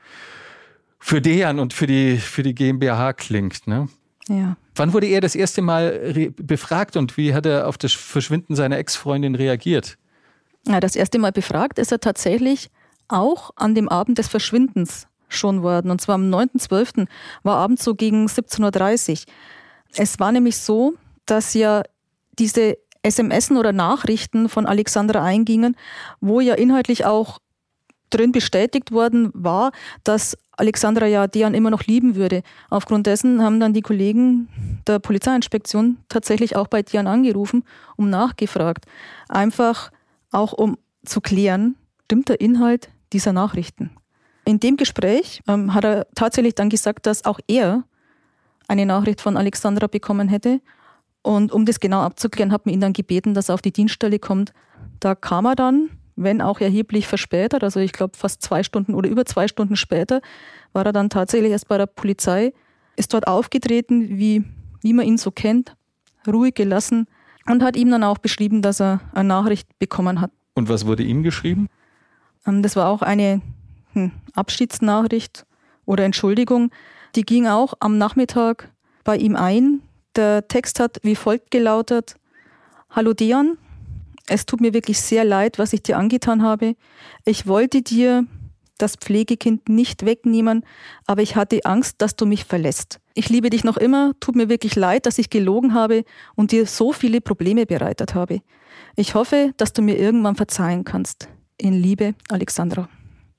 Dejan und für die GmbH klingt, ne? Ja. Wann wurde er das erste Mal befragt und wie hat er auf das Verschwinden seiner Ex-Freundin reagiert? Ja, das erste Mal befragt ist er tatsächlich auch an dem Abend des Verschwindens schon worden. Und zwar am 9.12. war abends so gegen 17.30 Uhr. Es war nämlich so, dass ja diese SMSen oder Nachrichten von Alexandra eingingen, wo ja inhaltlich auch drin bestätigt worden war, dass Alexandra ja Dejan immer noch lieben würde. Aufgrund dessen haben dann die Kollegen der Polizeiinspektion tatsächlich auch bei Dejan angerufen, um nachgefragt. Einfach auch um zu klären, stimmt der Inhalt dieser Nachrichten. In dem Gespräch hat er tatsächlich dann gesagt, dass auch er eine Nachricht von Alexandra bekommen hätte. Und um das genau abzuklären, hat man ihn dann gebeten, dass er auf die Dienststelle kommt. Da kam er dann, wenn auch erheblich verspätet, also ich glaube fast 2 Stunden oder über 2 Stunden später, war er dann tatsächlich erst bei der Polizei, ist dort aufgetreten, wie man ihn so kennt, ruhig gelassen und hat ihm dann auch beschrieben, dass er eine Nachricht bekommen hat. Und was wurde ihm geschrieben? Das war auch eine Abschiedsnachricht oder Entschuldigung. Die ging auch am Nachmittag bei ihm ein. Der Text hat wie folgt gelautet: Hallo Dejan, es tut mir wirklich sehr leid, was ich dir angetan habe. Ich wollte dir das Pflegekind nicht wegnehmen, aber ich hatte Angst, dass du mich verlässt. Ich liebe dich noch immer, tut mir wirklich leid, dass ich gelogen habe und dir so viele Probleme bereitet habe. Ich hoffe, dass du mir irgendwann verzeihen kannst. In Liebe, Alexandra.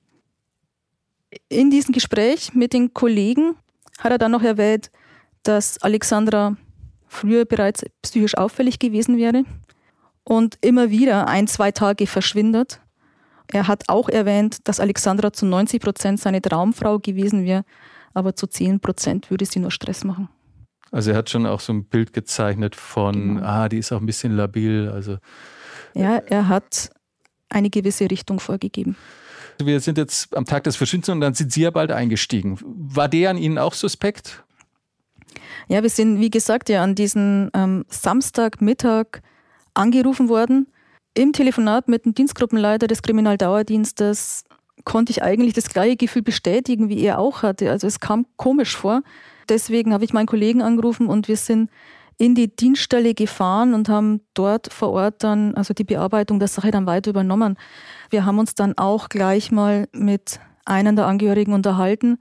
In diesem Gespräch mit den Kollegen hat er dann noch erwähnt, dass Alexandra früher bereits psychisch auffällig gewesen wäre und immer wieder 1-2 Tage verschwindet. Er hat auch erwähnt, dass Alexandra zu 90% seine Traumfrau gewesen wäre, aber zu 10% würde sie nur Stress machen. Also er hat schon auch so ein Bild gezeichnet von, die ist auch ein bisschen labil, also Ja, er hat eine gewisse Richtung vorgegeben. Wir sind jetzt am Tag des Verschwindens und dann sind Sie ja bald eingestiegen. War der an Ihnen auch suspekt? Ja, wir sind, wie gesagt, ja an diesen Samstagmittag angerufen worden. Im Telefonat mit dem Dienstgruppenleiter des Kriminaldauerdienstes konnte ich eigentlich das gleiche Gefühl bestätigen, wie er auch hatte. Also es kam komisch vor. Deswegen habe ich meinen Kollegen angerufen und wir sind in die Dienststelle gefahren und haben dort vor Ort dann also die Bearbeitung der Sache dann weiter übernommen. Wir haben uns dann auch gleich mal mit einem der Angehörigen unterhalten.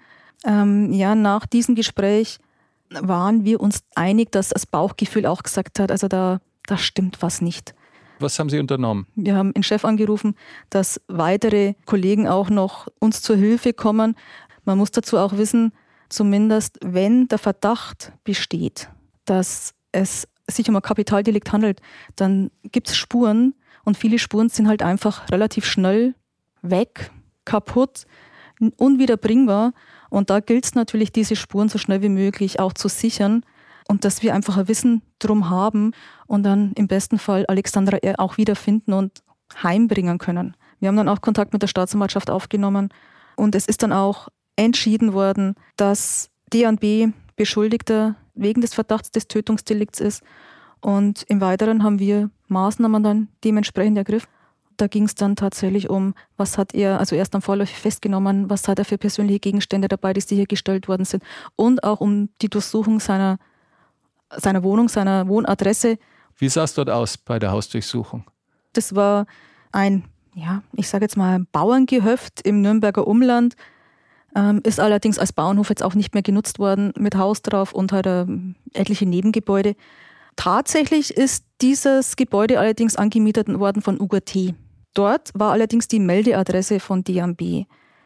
Nach diesem Gespräch waren wir uns einig, dass das Bauchgefühl auch gesagt hat, also da stimmt was nicht. Was haben Sie unternommen? Wir haben den Chef angerufen, dass weitere Kollegen auch noch uns zur Hilfe kommen. Man muss dazu auch wissen, zumindest wenn der Verdacht besteht, dass es sich um ein Kapitaldelikt handelt, dann gibt es Spuren und viele Spuren sind halt einfach relativ schnell weg, kaputt, unwiederbringbar. Und da gilt es natürlich, diese Spuren so schnell wie möglich auch zu sichern und dass wir einfach ein Wissen drum haben und dann im besten Fall Alexandra R. auch wiederfinden und heimbringen können. Wir haben dann auch Kontakt mit der Staatsanwaltschaft aufgenommen und es ist dann auch entschieden worden, dass D&B Beschuldigter wegen des Verdachts des Tötungsdelikts ist. Und im Weiteren haben wir Maßnahmen dann dementsprechend ergriffen. Da ging es dann tatsächlich um, was hat er, also erst am vorläufig festgenommen, was hat er für persönliche Gegenstände dabei, die sichergestellt worden sind. Und auch um die Durchsuchung seiner Wohnung, seiner Wohnadresse. Wie sah es dort aus bei der Hausdurchsuchung? Das war ein, ich sage jetzt mal, ein Bauerngehöft im Nürnberger Umland. Ist allerdings als Bauernhof jetzt auch nicht mehr genutzt worden, mit Haus drauf und halt etliche Nebengebäude. Tatsächlich ist dieses Gebäude allerdings angemietet worden von UGT. Dort war allerdings die Meldeadresse von D&B.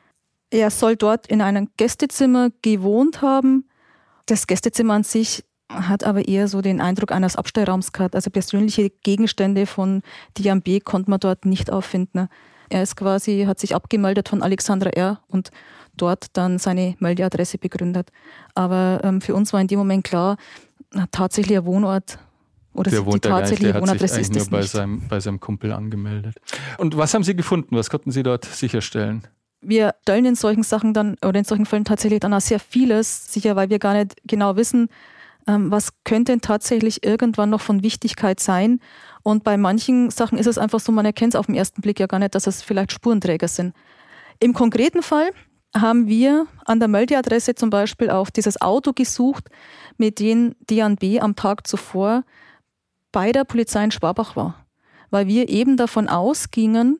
Er soll dort in einem Gästezimmer gewohnt haben. Das Gästezimmer an sich hat aber eher so den Eindruck eines Abstellraums gehabt. Also persönliche Gegenstände von D&B konnte man dort nicht auffinden. Er hat sich abgemeldet von Alexandra R. und dort dann seine Meldeadresse begründet. Aber für uns war in dem Moment klar, tatsächlich ein Wohnort oder der die tatsächliche Wohnadresse ist nur das nicht. Bei seinem Kumpel angemeldet. Und was haben Sie gefunden? Was konnten Sie dort sicherstellen? Wir stellen in solchen Sachen dann oder in solchen Fällen tatsächlich dann auch sehr vieles sicher, weil wir gar nicht genau wissen, was könnte denn tatsächlich irgendwann noch von Wichtigkeit sein. Und bei manchen Sachen ist es einfach so, man erkennt es auf den ersten Blick ja gar nicht, dass es vielleicht Spurenträger sind. Im konkreten Fall haben wir an der Meldeadresse zum Beispiel auch dieses Auto gesucht, mit dem D&B am Tag zuvor bei der Polizei in Schwabach war. Weil wir eben davon ausgingen,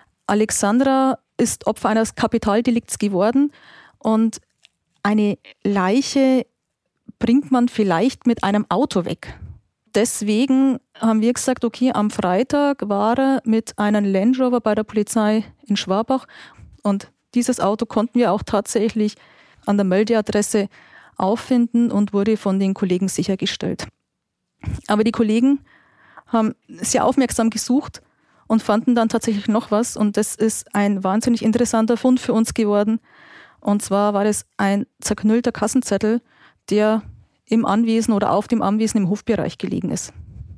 Alexandra ist Opfer eines Kapitaldelikts geworden und eine Leiche bringt man vielleicht mit einem Auto weg. Deswegen haben wir gesagt, okay, am Freitag war er mit einem Land Rover bei der Polizei in Schwabach und dieses Auto konnten wir auch tatsächlich an der Meldeadresse auffinden und wurde von den Kollegen sichergestellt. Aber die Kollegen haben sehr aufmerksam gesucht und fanden dann tatsächlich noch was. Und das ist ein wahnsinnig interessanter Fund für uns geworden. Und zwar war das ein zerknüllter Kassenzettel, der im Anwesen oder auf dem Anwesen im Hofbereich gelegen ist.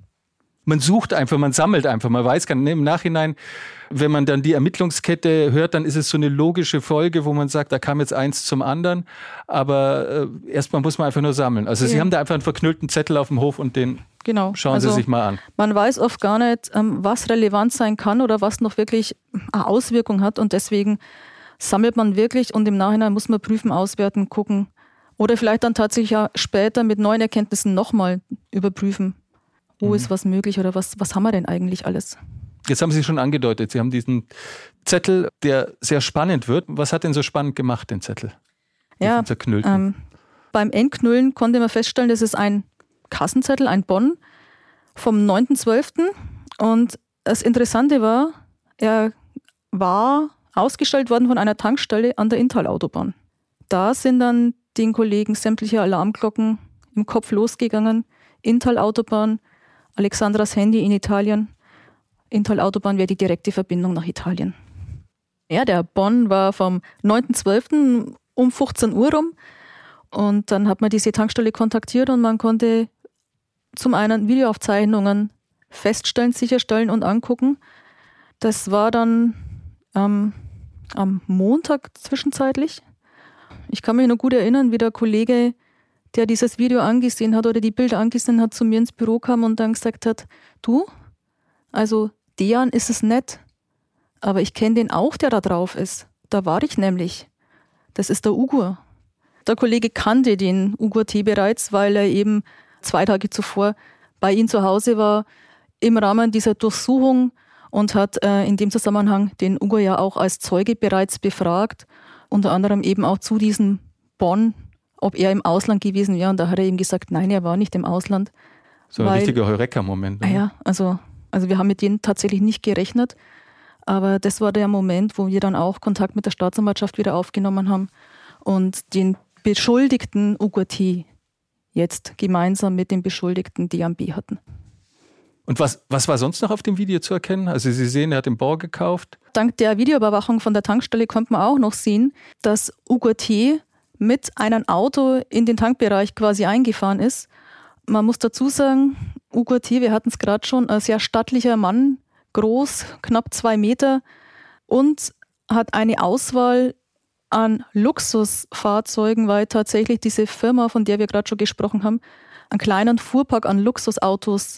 Man sucht einfach, man sammelt einfach, man weiß gar nicht. Im Nachhinein, wenn man dann die Ermittlungskette hört, dann ist es so eine logische Folge, wo man sagt, da kam jetzt eins zum anderen. Aber erstmal muss man einfach nur sammeln. Also Sie haben da einfach einen verknüllten Zettel auf dem Hof und den schauen Sie sich mal an. Man weiß oft gar nicht, was relevant sein kann oder was noch wirklich eine Auswirkung hat. Und deswegen sammelt man wirklich und im Nachhinein muss man prüfen, auswerten, gucken. Oder vielleicht dann tatsächlich auch später mit neuen Erkenntnissen nochmal überprüfen. Wo ist was möglich oder was haben wir denn eigentlich alles? Jetzt haben Sie schon angedeutet, Sie haben diesen Zettel, der sehr spannend wird. Was hat denn so spannend gemacht, den Zettel? Ja, beim Entknüllen konnte man feststellen, das ist ein Kassenzettel, ein Bon vom 9.12. Und das Interessante war, er war ausgestellt worden von einer Tankstelle an der Inntal-Autobahn. Da sind dann den Kollegen sämtliche Alarmglocken im Kopf losgegangen. Inntal-Autobahn, Alexandras Handy in Italien. Inntal-Autobahn wäre die direkte Verbindung nach Italien. Ja, der Bon war vom 9.12. um 15 Uhr rum. Und dann hat man diese Tankstelle kontaktiert und man konnte zum einen Videoaufzeichnungen feststellen, sicherstellen und angucken. Das war dann am Montag zwischenzeitlich. Ich kann mich noch gut erinnern, wie der Kollege, der dieses Video angesehen hat oder die Bilder angesehen hat, zu mir ins Büro kam und dann gesagt hat, du, also Dejan ist es nicht, aber ich kenne den auch, der da drauf ist. Da war ich nämlich. Das ist der Ugur. Der Kollege kannte den Ugur T. bereits, weil er eben 2 Tage zuvor bei ihm zu Hause war, im Rahmen dieser Durchsuchung und hat in dem Zusammenhang den Ugur ja auch als Zeuge bereits befragt, unter anderem eben auch zu diesem Bonn, ob er im Ausland gewesen wäre. Und da hat er eben gesagt, nein, er war nicht im Ausland. So ein richtiger Heureka-Moment. Ja, also wir haben mit denen tatsächlich nicht gerechnet. Aber das war der Moment, wo wir dann auch Kontakt mit der Staatsanwaltschaft wieder aufgenommen haben und den Beschuldigten Ugur T. jetzt gemeinsam mit dem Beschuldigten Dejan B. hatten. Und was war sonst noch auf dem Video zu erkennen? Also Sie sehen, er hat den Bon gekauft. Dank der Videoüberwachung von der Tankstelle konnte man auch noch sehen, dass Ugur T. mit einem Auto in den Tankbereich quasi eingefahren ist. Man muss dazu sagen, Ugur T., wir hatten es gerade schon, ein sehr stattlicher Mann, groß, knapp 2 Meter und hat eine Auswahl an Luxusfahrzeugen, weil tatsächlich diese Firma, von der wir gerade schon gesprochen haben, einen kleinen Fuhrpark an Luxusautos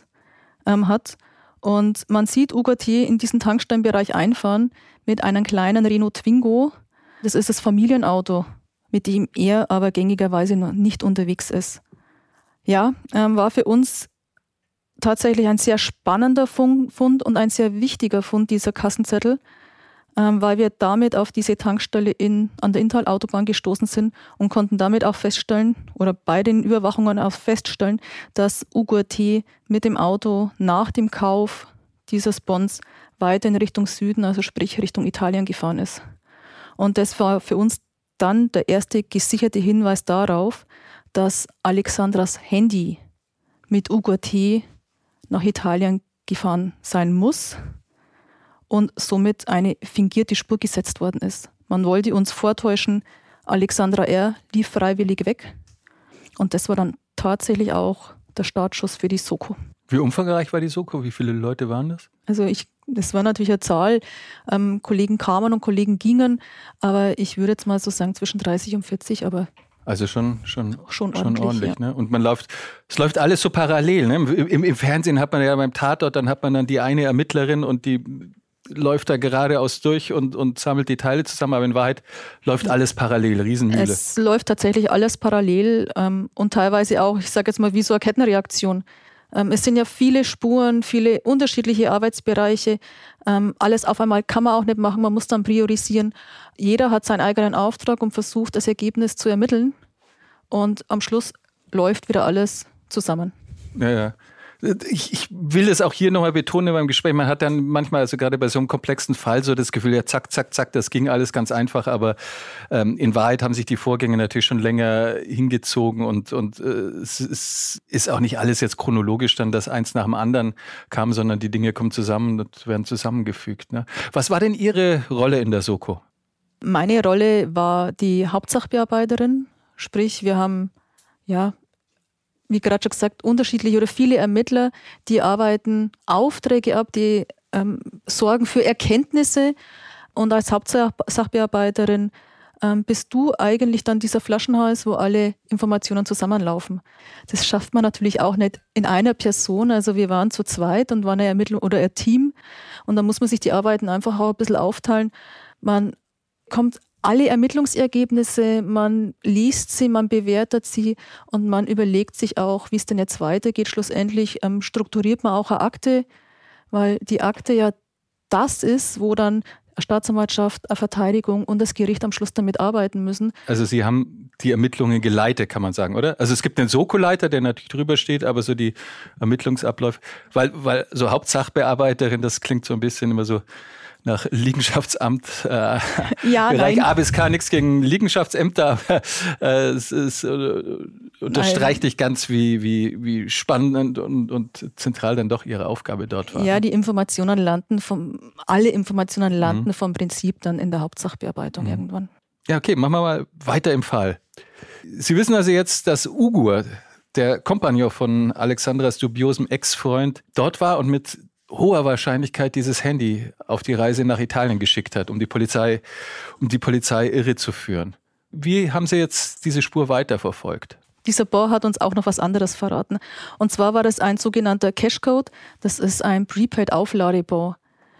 hat. Und man sieht Ugur T. in diesen Tankstellenbereich einfahren mit einem kleinen Renault Twingo. Das ist das Familienauto, mit dem er aber gängigerweise noch nicht unterwegs ist. Ja, war für uns tatsächlich ein sehr spannender Fund und ein sehr wichtiger Fund, dieser Kassenzettel, weil wir damit auf diese Tankstelle an der Inntal-Autobahn gestoßen sind und konnten damit auch feststellen, oder bei den Überwachungen auch feststellen, dass Ugur T. mit dem Auto nach dem Kauf dieses Bonds weiter in Richtung Süden, also sprich Richtung Italien gefahren ist. Und das war für uns dann der erste gesicherte Hinweis darauf, dass Alexandras Handy mit Ugur T. nach Italien gefahren sein muss und somit eine fingierte Spur gesetzt worden ist. Man wollte uns vortäuschen, Alexandra R. lief freiwillig weg. Und das war dann tatsächlich auch der Startschuss für die Soko. Wie umfangreich war die Soko? Wie viele Leute waren das? Also das war natürlich eine Zahl. Kollegen kamen und Kollegen gingen, aber ich würde jetzt mal so sagen zwischen 30 und 40, aber also schon ordentlich. Ja. Ne? Und es läuft alles so parallel. Ne? Im Fernsehen hat man ja beim Tatort, dann hat man dann die eine Ermittlerin und die läuft da geradeaus durch und sammelt die Teile zusammen, aber in Wahrheit läuft alles parallel, Riesenmühle. Es läuft tatsächlich alles parallel und teilweise auch, ich sage jetzt mal, wie so eine Kettenreaktion. Es sind ja viele Spuren, viele unterschiedliche Arbeitsbereiche. Alles auf einmal kann man auch nicht machen, man muss dann priorisieren. Jeder hat seinen eigenen Auftrag und versucht, das Ergebnis zu ermitteln. Und am Schluss läuft wieder alles zusammen. Ja. Ich will das auch hier nochmal betonen beim Gespräch. Man hat dann manchmal, also gerade bei so einem komplexen Fall, so das Gefühl, ja zack, zack, zack, das ging alles ganz einfach. Aber in Wahrheit haben sich die Vorgänge natürlich schon länger hingezogen und es ist auch nicht alles jetzt chronologisch dann, dass eins nach dem anderen kam, sondern die Dinge kommen zusammen und werden zusammengefügt. Ne? Was war denn Ihre Rolle in der Soko? Meine Rolle war die Hauptsachbearbeiterin. Sprich, wir haben, wie gerade schon gesagt, unterschiedliche oder viele Ermittler, die arbeiten Aufträge ab, die sorgen für Erkenntnisse. Und als Hauptsachbearbeiterin bist du eigentlich dann dieser Flaschenhals, wo alle Informationen zusammenlaufen. Das schafft man natürlich auch nicht in einer Person. Also wir waren zu zweit und waren eine Ermittlung oder ein Team. Und da muss man sich die Arbeiten einfach auch ein bisschen aufteilen. Man kommt alle Ermittlungsergebnisse, man liest sie, man bewertet sie und man überlegt sich auch, wie es denn jetzt weitergeht. Schlussendlich strukturiert man auch eine Akte, weil die Akte ja das ist, wo dann eine Staatsanwaltschaft, eine Verteidigung und das Gericht am Schluss damit arbeiten müssen. Also Sie haben die Ermittlungen geleitet, kann man sagen, oder? Also es gibt einen Soko-Leiter, der natürlich drüber steht, aber so die Ermittlungsabläufe, weil so Hauptsachbearbeiterin, das klingt so ein bisschen immer so nach Liegenschaftsamt, Bereich A bis K, nichts gegen Liegenschaftsämter, aber es unterstreicht dich ganz, wie spannend und zentral dann doch Ihre Aufgabe dort war. Ja, die Informationen landen vom Prinzip dann in der Hauptsachbearbeitung irgendwann. Ja, okay, machen wir mal weiter im Fall. Sie wissen also jetzt, dass Ugur der Kompagnon von Alexandras dubiosem Ex-Freund dort war und mit hoher Wahrscheinlichkeit dieses Handy auf die Reise nach Italien geschickt hat, um die Polizei irre zu führen. Wie haben Sie jetzt diese Spur weiterverfolgt? Dieser Bohr hat uns auch noch was anderes verraten. Und zwar war das ein sogenannter Cashcode. Das ist ein Prepaid-Aufladebon.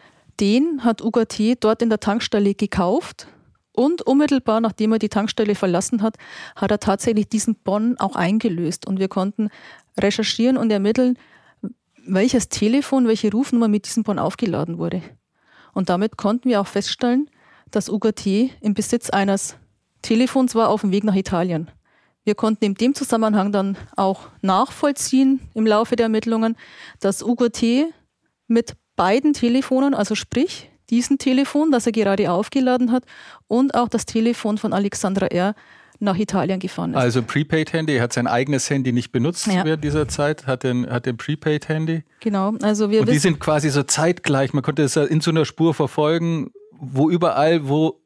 Den hat Ugo T. dort in der Tankstelle gekauft und unmittelbar, nachdem er die Tankstelle verlassen hat, hat er tatsächlich diesen Bon auch eingelöst. Und wir konnten recherchieren und ermitteln, welches Telefon, welche Rufnummer mit diesem Bon aufgeladen wurde. Und damit konnten wir auch feststellen, dass Ugo T. im Besitz eines Telefons war auf dem Weg nach Italien. Wir konnten in dem Zusammenhang dann auch nachvollziehen im Laufe der Ermittlungen, dass Ugo T. mit beiden Telefonen, also sprich diesen Telefon, das er gerade aufgeladen hat, und auch das Telefon von Alexandra R. nach Italien gefahren ist. Also Prepaid-Handy, er hat sein eigenes Handy nicht benutzt während dieser Zeit, hat ein Prepaid-Handy. Genau. Also und die sind quasi so zeitgleich, man konnte es in so einer Spur verfolgen, wo überall, wo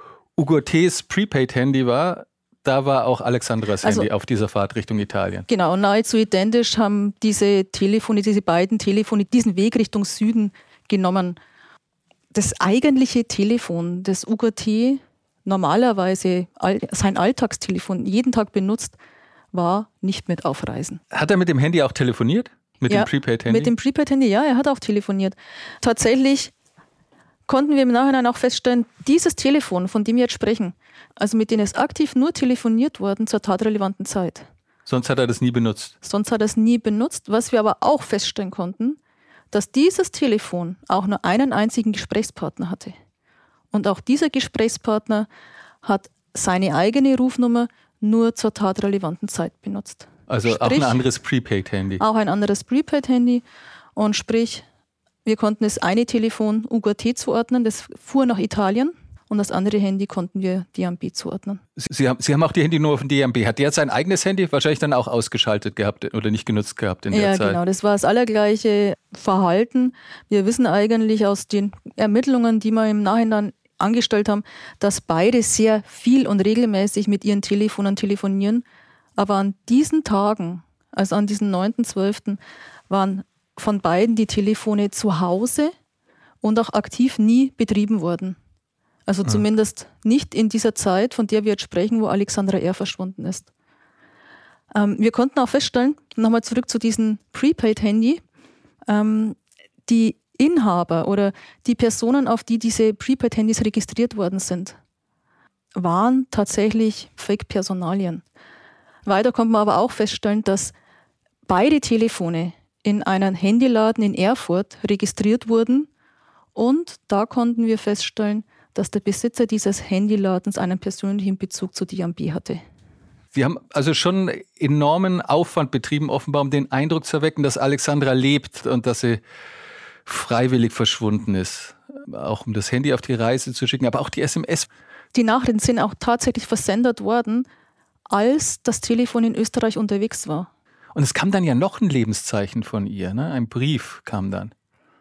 Ugo T.'s Prepaid-Handy war, da war auch Alexandras Handy auf dieser Fahrt Richtung Italien. Genau, nahezu identisch haben diese beiden Telefone diesen Weg Richtung Süden genommen. Das eigentliche Telefon, das Ugo T. normalerweise sein Alltagstelefon jeden Tag benutzt, war nicht mit auf Reisen. Hat er mit dem Handy auch telefoniert? Mit dem Prepaid-Handy? Mit dem Prepaid-Handy, ja, er hat auch telefoniert. Tatsächlich konnten wir im Nachhinein auch feststellen, dieses Telefon, von dem wir jetzt sprechen, also mit dem ist aktiv nur telefoniert worden zur tatrelevanten Zeit. Sonst hat er das nie benutzt? Sonst hat er es nie benutzt. Was wir aber auch feststellen konnten, dass dieses Telefon auch nur einen einzigen Gesprächspartner hatte. Und auch dieser Gesprächspartner hat seine eigene Rufnummer nur zur tatrelevanten Zeit benutzt. Also sprich, auch ein anderes Prepaid-Handy? Auch ein anderes Prepaid-Handy. Und sprich, wir konnten das eine Telefon Ugo T. zuordnen, das fuhr nach Italien. Und das andere Handy konnten wir DMB zuordnen. Sie haben auch die Handynummer von DMB. Hat der sein eigenes Handy wahrscheinlich dann auch ausgeschaltet gehabt oder nicht genutzt gehabt in der Zeit? Ja, genau. Das war das allergleiche Verhalten. Wir wissen eigentlich aus den Ermittlungen, die wir im Nachhinein angestellt haben, dass beide sehr viel und regelmäßig mit ihren Telefonen telefonieren. Aber an diesen Tagen, also an diesen 9.12., waren von beiden die Telefone zu Hause und auch aktiv nie betrieben worden. Also zumindest nicht in dieser Zeit, von der wir jetzt sprechen, wo Alexandra R. verschwunden ist. Wir konnten auch feststellen, nochmal zurück zu diesem Prepaid-Handy, die Inhaber oder die Personen, auf die diese Prepaid-Handys registriert worden sind, waren tatsächlich Fake-Personalien. Weiter konnte man aber auch feststellen, dass beide Telefone in einem Handyladen in Erfurt registriert wurden und da konnten wir feststellen, dass der Besitzer dieses Handyladens einen persönlichen Bezug zu DMB hatte. Sie haben also schon enormen Aufwand betrieben, offenbar um den Eindruck zu erwecken, dass Alexandra lebt und dass sie freiwillig verschwunden ist. Auch um das Handy auf die Reise zu schicken, aber auch die SMS. Die Nachrichten sind auch tatsächlich versendet worden, als das Telefon in Österreich unterwegs war. Und es kam dann ja noch ein Lebenszeichen von ihr, ne? Ein Brief kam dann.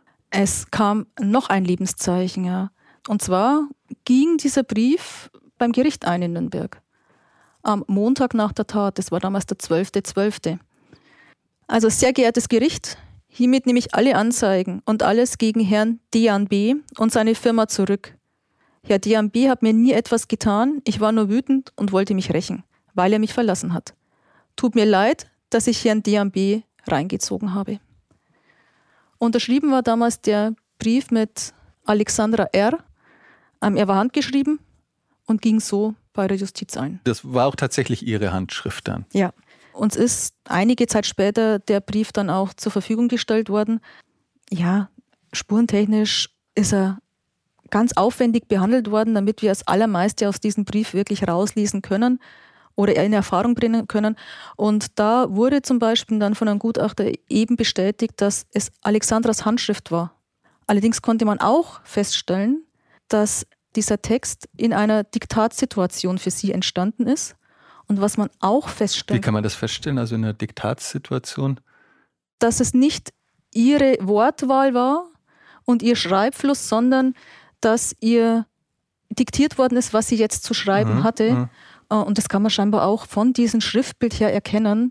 Es kam noch ein Lebenszeichen, ja. Und zwar ging dieser Brief beim Gericht ein in Nürnberg. Am Montag nach der Tat, das war damals der 12.12. Also sehr geehrtes Gericht, hiermit nehme ich alle Anzeigen und alles gegen Herrn DMB und seine Firma zurück. Herr DMB hat mir nie etwas getan, ich war nur wütend und wollte mich rächen, weil er mich verlassen hat. Tut mir leid, dass ich Herrn DMB reingezogen habe. Unterschrieben war damals der Brief mit Alexandra R. Er war handgeschrieben und ging so bei der Justiz ein. Das war auch tatsächlich Ihre Handschrift dann? Ja. Uns ist einige Zeit später der Brief dann auch zur Verfügung gestellt worden. Ja, spurentechnisch ist er ganz aufwendig behandelt worden, damit wir das Allermeiste aus diesem Brief wirklich rauslesen können oder in Erfahrung bringen können. Und da wurde zum Beispiel dann von einem Gutachter eben bestätigt, dass es Alexandras Handschrift war. Allerdings konnte man auch feststellen, dass dieser Text in einer Diktatssituation für sie entstanden ist. Und was man auch feststellt... Wie kann man das feststellen, also in einer Diktatssituation? Dass es nicht ihre Wortwahl war und ihr Schreibfluss, sondern dass ihr diktiert worden ist, was sie jetzt zu schreiben hatte. Und das kann man scheinbar auch von diesem Schriftbild her erkennen,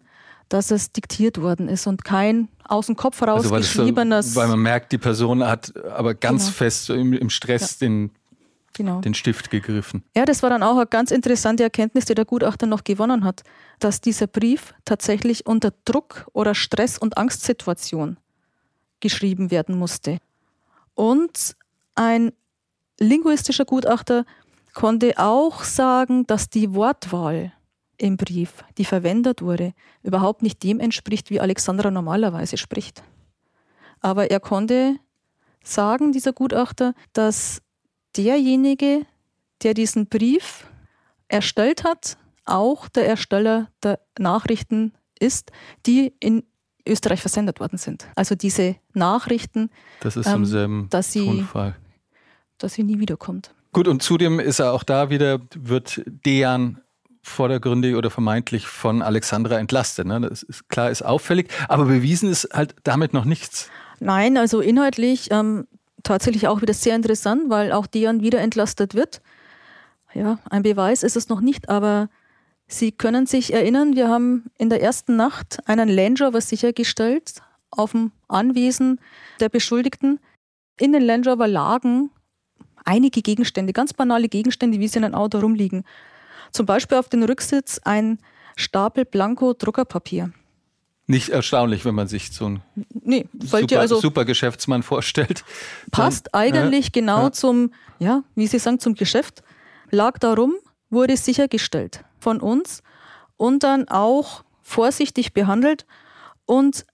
dass es diktiert worden ist und kein aus dem Kopf heraus geschriebenes. So, weil man merkt, die Person hat aber ganz fest im Stress den Stift gegriffen. Ja, das war dann auch eine ganz interessante Erkenntnis, die der Gutachter noch gewonnen hat, dass dieser Brief tatsächlich unter Druck oder Stress- und Angstsituation geschrieben werden musste. Und ein linguistischer Gutachter konnte auch sagen, dass die Wortwahl im Brief, die verwendet wurde, überhaupt nicht dem entspricht, wie Alexandra normalerweise spricht. Aber er konnte sagen, dieser Gutachter, dass derjenige, der diesen Brief erstellt hat, auch der Ersteller der Nachrichten ist, die in Österreich versendet worden sind. Also diese Nachrichten, das ist im selben Tonfall. Dass sie nie wiederkommt. Gut, und zudem ist er auch da wieder, wird Dejan vordergründig oder vermeintlich von Alexandra entlastet. Ne? Das ist klar, ist auffällig, aber bewiesen ist halt damit noch nichts. Nein, also inhaltlich tatsächlich auch wieder sehr interessant, weil auch Dejan wieder entlastet wird. Ja, ein Beweis ist es noch nicht, aber Sie können sich erinnern, wir haben in der ersten Nacht einen Land Rover sichergestellt auf dem Anwesen der Beschuldigten. In den Land Rover lagen einige Gegenstände, ganz banale Gegenstände, wie sie in einem Auto rumliegen. Zum Beispiel auf dem Rücksitz ein Stapel Blanko-Druckerpapier. Nicht erstaunlich, wenn man sich so einen super Geschäftsmann vorstellt. Passt eigentlich genau zum Geschäft. Lag da rum, wurde sichergestellt von uns und dann auch vorsichtig behandelt. Und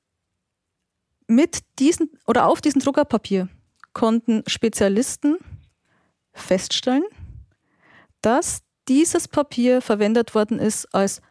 auf diesem Druckerpapier konnten Spezialisten feststellen, dass dieses Papier verwendet worden ist als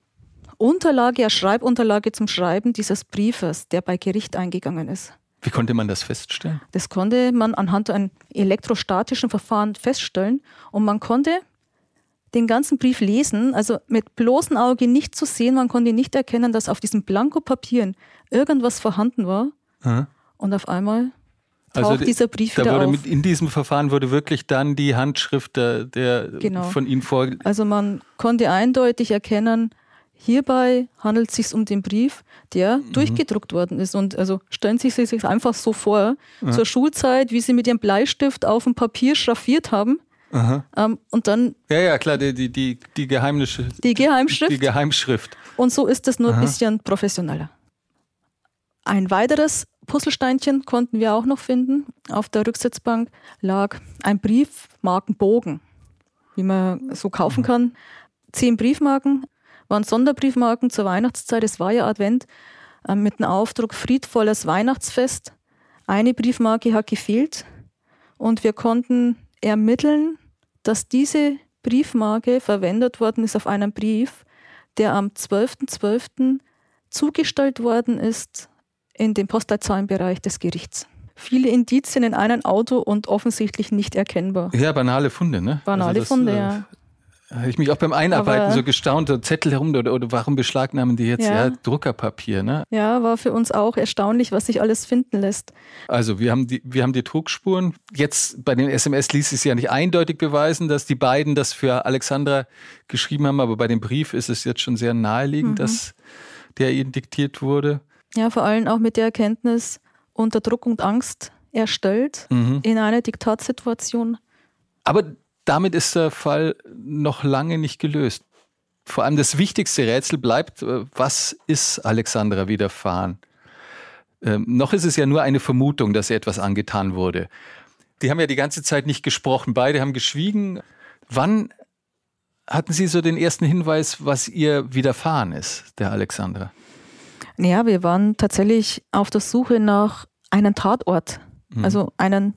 Schreibunterlage zum Schreiben dieses Briefes, der bei Gericht eingegangen ist. Wie konnte man das feststellen? Das konnte man anhand einem elektrostatischen Verfahren feststellen und man konnte den ganzen Brief lesen, also mit bloßem Auge nicht zu sehen, man konnte nicht erkennen, dass auf diesen Blankopapieren irgendwas vorhanden war. Aha. Und auf einmal taucht dieser Brief wieder auf. In diesem Verfahren wurde wirklich dann die Handschrift von Ihnen vorgelegt. Also man konnte eindeutig erkennen, hierbei handelt es sich um den Brief, der durchgedruckt worden ist. Und also stellen Sie sich einfach so vor, zur Schulzeit, wie Sie mit Ihrem Bleistift auf dem Papier schraffiert haben. Und dann... Ja, klar, die Geheimschrift. Die Geheimschrift. Und so ist es nur ein bisschen professioneller. Ein weiteres Puzzlesteinchen konnten wir auch noch finden. Auf der Rücksitzbank lag ein Briefmarkenbogen, wie man so kaufen kann. 10 Briefmarken, waren Sonderbriefmarken zur Weihnachtszeit, es war ja Advent, mit dem Aufdruck friedvolles Weihnachtsfest. Eine Briefmarke hat gefehlt und wir konnten ermitteln, dass diese Briefmarke verwendet worden ist auf einem Brief, der am 12.12. zugestellt worden ist in den Postleitzahlenbereich des Gerichts. Viele Indizien in einem Auto und offensichtlich nicht erkennbar. Ja, banale Funde, ne? Funde, ja. Habe ich mich auch beim Einarbeiten so gestaunt, so Zettel herum, oder warum beschlagnahmen die jetzt Druckerpapier, ne? Ja, war für uns auch erstaunlich, was sich alles finden lässt. Also wir haben die Druckspuren. Jetzt bei den SMS ließ es ja nicht eindeutig beweisen, dass die beiden das für Alexandra geschrieben haben, aber bei dem Brief ist es jetzt schon sehr naheliegend, dass der ihnen diktiert wurde. Ja, vor allem auch mit der Erkenntnis, unter Druck und Angst erstellt in einer Diktatsituation. Aber damit ist der Fall noch lange nicht gelöst. Vor allem das wichtigste Rätsel bleibt, was ist Alexandra widerfahren? Noch ist es ja nur eine Vermutung, dass ihr etwas angetan wurde. Die haben ja die ganze Zeit nicht gesprochen, beide haben geschwiegen. Wann hatten Sie so den ersten Hinweis, was ihr widerfahren ist, der Alexandra? Naja, wir waren tatsächlich auf der Suche nach einem Tatort, also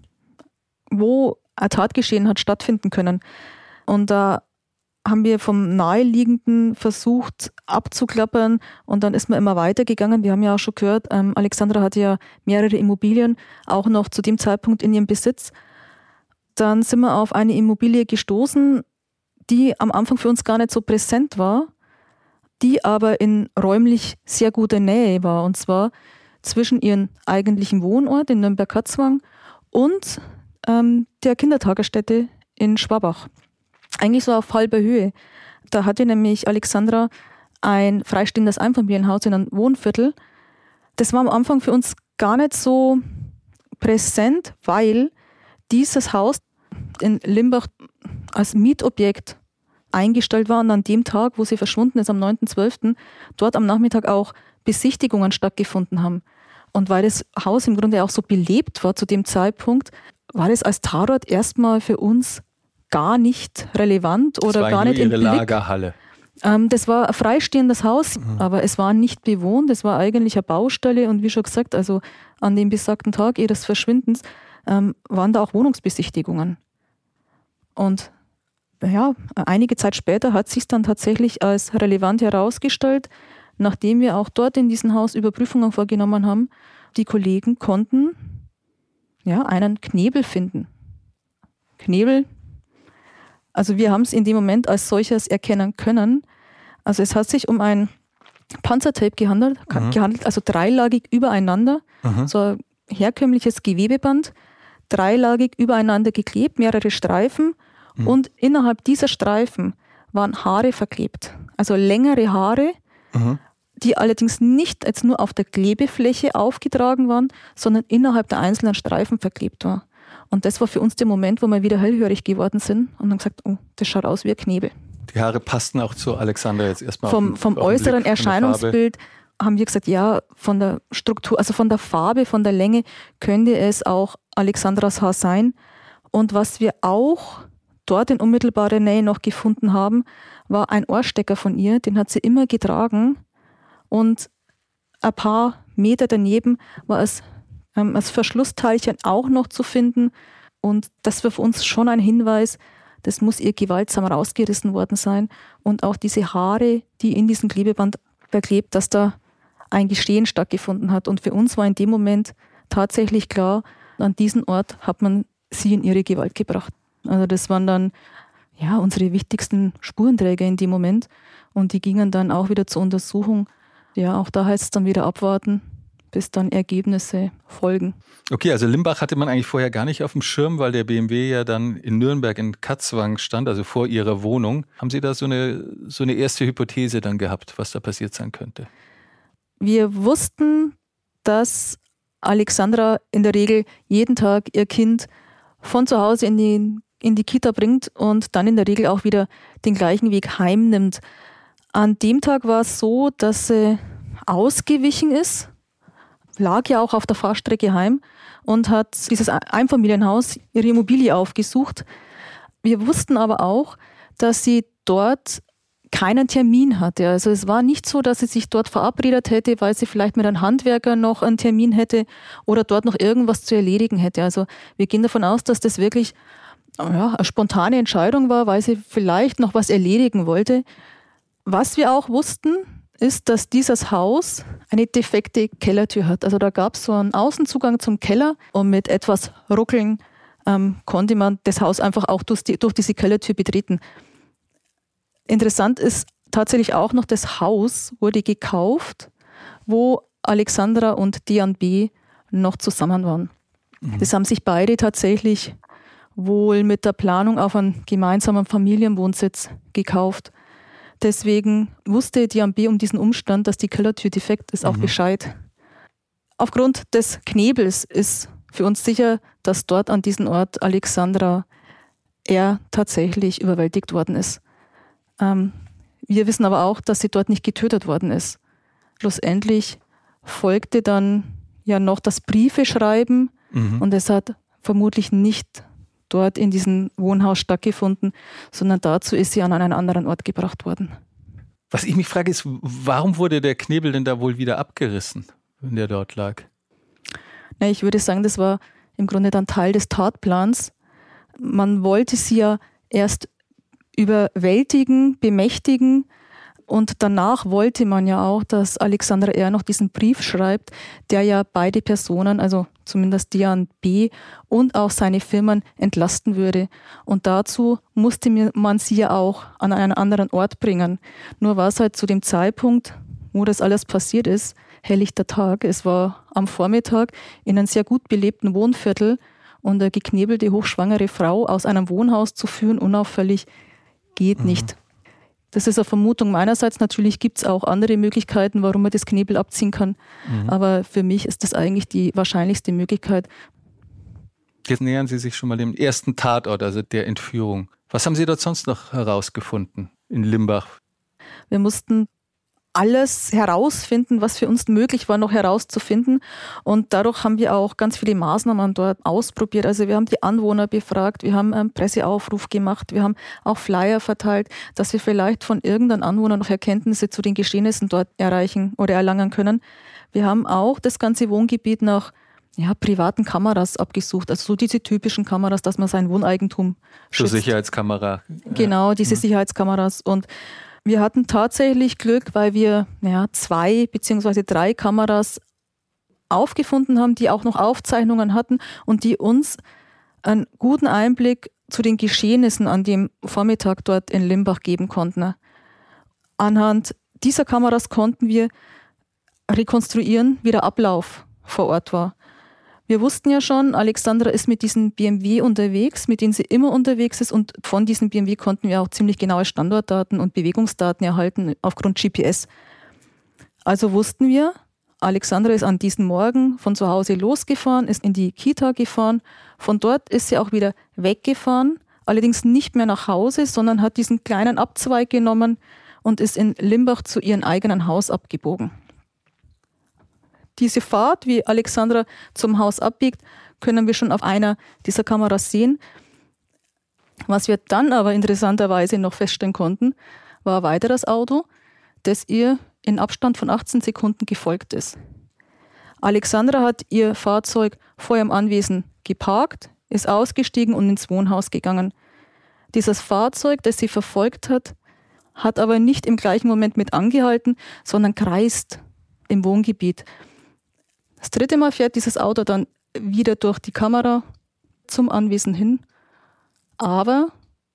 wo ein Tatgeschehen hat stattfinden können. Und da haben wir vom Naheliegenden versucht abzuklappern und dann ist man immer weitergegangen. Wir haben ja auch schon gehört, Alexandra hatte ja mehrere Immobilien, auch noch zu dem Zeitpunkt in ihrem Besitz. Dann sind wir auf eine Immobilie gestoßen, die am Anfang für uns gar nicht so präsent war, die aber in räumlich sehr guter Nähe war. Und zwar zwischen ihrem eigentlichen Wohnort in Nürnberg-Katzwang und der Kindertagesstätte in Schwabach. Eigentlich so auf halber Höhe. Da hatte nämlich Alexandra ein freistehendes Einfamilienhaus in einem Wohnviertel. Das war am Anfang für uns gar nicht so präsent, weil dieses Haus in Limbach als Mietobjekt eingestellt war und an dem Tag, wo sie verschwunden ist, am 9.12., dort am Nachmittag auch Besichtigungen stattgefunden haben. Und weil das Haus im Grunde auch so belebt war zu dem Zeitpunkt, war das als Tatort erstmal für uns gar nicht relevant oder gar nicht im Blick. Das war ihre Lagerhalle. Das war ein freistehendes Haus, aber es war nicht bewohnt, es war eigentlich eine Baustelle und wie schon gesagt, also an dem besagten Tag ihres Verschwindens waren da auch Wohnungsbesichtigungen. Und ja, einige Zeit später hat sich dann tatsächlich als relevant herausgestellt, nachdem wir auch dort in diesem Haus Überprüfungen vorgenommen haben, die Kollegen konnten einen Knebel finden. Knebel, also wir haben es in dem Moment als solches erkennen können. Also es hat sich um ein Panzertape gehandelt, also dreilagig übereinander, so ein herkömmliches Gewebeband, dreilagig übereinander geklebt, mehrere Streifen und innerhalb dieser Streifen waren Haare verklebt. Also längere Haare, die allerdings nicht jetzt nur auf der Klebefläche aufgetragen waren, sondern innerhalb der einzelnen Streifen verklebt war. Und das war für uns der Moment, wo wir wieder hellhörig geworden sind und haben gesagt, oh, das schaut aus wie ein Knebel. Die Haare passten auch zu Alexandra jetzt erstmal. Vom äußeren Erscheinungsbild haben wir gesagt, ja, von der Struktur, also von der Farbe, von der Länge könnte es auch Alexandras Haar sein. Und was wir auch dort in unmittelbarer Nähe noch gefunden haben, war ein Ohrstecker von ihr, den hat sie immer getragen. Und ein paar Meter daneben war es als Verschlussteilchen auch noch zu finden. Und das war für uns schon ein Hinweis, das muss ihr gewaltsam rausgerissen worden sein. Und auch diese Haare, die in diesem Klebeband verklebt, dass da ein Geschehen stattgefunden hat. Und für uns war in dem Moment tatsächlich klar, an diesen Ort hat man sie in ihre Gewalt gebracht. Also das waren dann unsere wichtigsten Spurenträger in dem Moment. Und die gingen dann auch wieder zur Untersuchung. Ja, auch da heißt es dann wieder abwarten, bis dann Ergebnisse folgen. Okay, also Limbach hatte man eigentlich vorher gar nicht auf dem Schirm, weil der BMW ja dann in Nürnberg in Katzwang stand, also vor ihrer Wohnung. Haben Sie da so eine erste Hypothese dann gehabt, was da passiert sein könnte? Wir wussten, dass Alexandra in der Regel jeden Tag ihr Kind von zu Hause in die Kita bringt und dann in der Regel auch wieder den gleichen Weg heimnimmt. An dem Tag war es so, dass sie ausgewichen ist, lag ja auch auf der Fahrstrecke heim und hat dieses Einfamilienhaus, ihre Immobilie aufgesucht. Wir wussten aber auch, dass sie dort keinen Termin hatte. Also es war nicht so, dass sie sich dort verabredet hätte, weil sie vielleicht mit einem Handwerker noch einen Termin hätte oder dort noch irgendwas zu erledigen hätte. Also wir gehen davon aus, dass das wirklich eine spontane Entscheidung war, weil sie vielleicht noch was erledigen wollte. Was wir auch wussten, ist, dass dieses Haus eine defekte Kellertür hat. Also da gab es so einen Außenzugang zum Keller und mit etwas Ruckeln konnte man das Haus einfach auch durch diese Kellertür betreten. Interessant ist tatsächlich auch noch, das Haus wurde gekauft, wo Alexandra und Dian B. noch zusammen waren. Das haben sich beide tatsächlich wohl mit der Planung auf einen gemeinsamen Familienwohnsitz gekauft. Deswegen wusste Dian B. um diesen Umstand, dass die Kellertür defekt ist, auch Bescheid. Aufgrund des Knebels ist für uns sicher, dass dort an diesem Ort Alexandra R. tatsächlich überwältigt worden ist. Wir wissen aber auch, dass sie dort nicht getötet worden ist. Schlussendlich folgte dann ja noch das Briefeschreiben und es hat vermutlich nicht dort in diesem Wohnhaus stattgefunden, sondern dazu ist sie an einen anderen Ort gebracht worden. Was ich mich frage ist, warum wurde der Knebel denn da wohl wieder abgerissen, wenn der dort lag? Na, ich würde sagen, das war im Grunde dann Teil des Tatplans. Man wollte sie ja erst überwältigen, bemächtigen und danach wollte man ja auch, dass Alexandra R. noch diesen Brief schreibt, der ja beide Personen, also zumindest Dian B. und auch seine Firmen entlasten würde. Und dazu musste man sie ja auch an einen anderen Ort bringen. Nur war es halt zu dem Zeitpunkt, wo das alles passiert ist, helllichter Tag. Es war am Vormittag in einem sehr gut belebten Wohnviertel und eine geknebelte, hochschwangere Frau aus einem Wohnhaus zu führen, unauffällig, geht nicht. Das ist eine Vermutung meinerseits. Natürlich gibt es auch andere Möglichkeiten, warum man das Knebel abziehen kann. Aber für mich ist das eigentlich die wahrscheinlichste Möglichkeit. Jetzt nähern Sie sich schon mal dem ersten Tatort, also der Entführung. Was haben Sie dort sonst noch herausgefunden in Limbach? Wir mussten alles herausfinden, was für uns möglich war, noch herauszufinden. Und dadurch haben wir auch ganz viele Maßnahmen dort ausprobiert. Also wir haben die Anwohner befragt, wir haben einen Presseaufruf gemacht, wir haben auch Flyer verteilt, dass wir vielleicht von irgendeinem Anwohner noch Erkenntnisse zu den Geschehnissen dort erreichen oder erlangen können. Wir haben auch das ganze Wohngebiet nach privaten Kameras abgesucht, also so diese typischen Kameras, dass man sein Wohneigentum schützt. So Sicherheitskamera. Genau, diese Sicherheitskameras. Und wir hatten tatsächlich Glück, weil wir 2 bzw. 3 Kameras aufgefunden haben, die auch noch Aufzeichnungen hatten und die uns einen guten Einblick zu den Geschehnissen an dem Vormittag dort in Limbach geben konnten. Anhand dieser Kameras konnten wir rekonstruieren, wie der Ablauf vor Ort war. Wir wussten ja schon, Alexandra ist mit diesem BMW unterwegs, mit dem sie immer unterwegs ist, und von diesem BMW konnten wir auch ziemlich genaue Standortdaten und Bewegungsdaten erhalten aufgrund GPS. Also wussten wir, Alexandra ist an diesem Morgen von zu Hause losgefahren, ist in die Kita gefahren. Von dort ist sie auch wieder weggefahren, allerdings nicht mehr nach Hause, sondern hat diesen kleinen Abzweig genommen und ist in Limbach zu ihrem eigenen Haus abgebogen. Diese Fahrt, wie Alexandra zum Haus abbiegt, können wir schon auf einer dieser Kameras sehen. Was wir dann aber interessanterweise noch feststellen konnten, war ein weiteres Auto, das ihr in Abstand von 18 Sekunden gefolgt ist. Alexandra hat ihr Fahrzeug vor ihrem Anwesen geparkt, ist ausgestiegen und ins Wohnhaus gegangen. Dieses Fahrzeug, das sie verfolgt hat, hat aber nicht im gleichen Moment mit angehalten, sondern kreist im Wohngebiet. Das 3. Mal fährt dieses Auto dann wieder durch die Kamera zum Anwesen hin, aber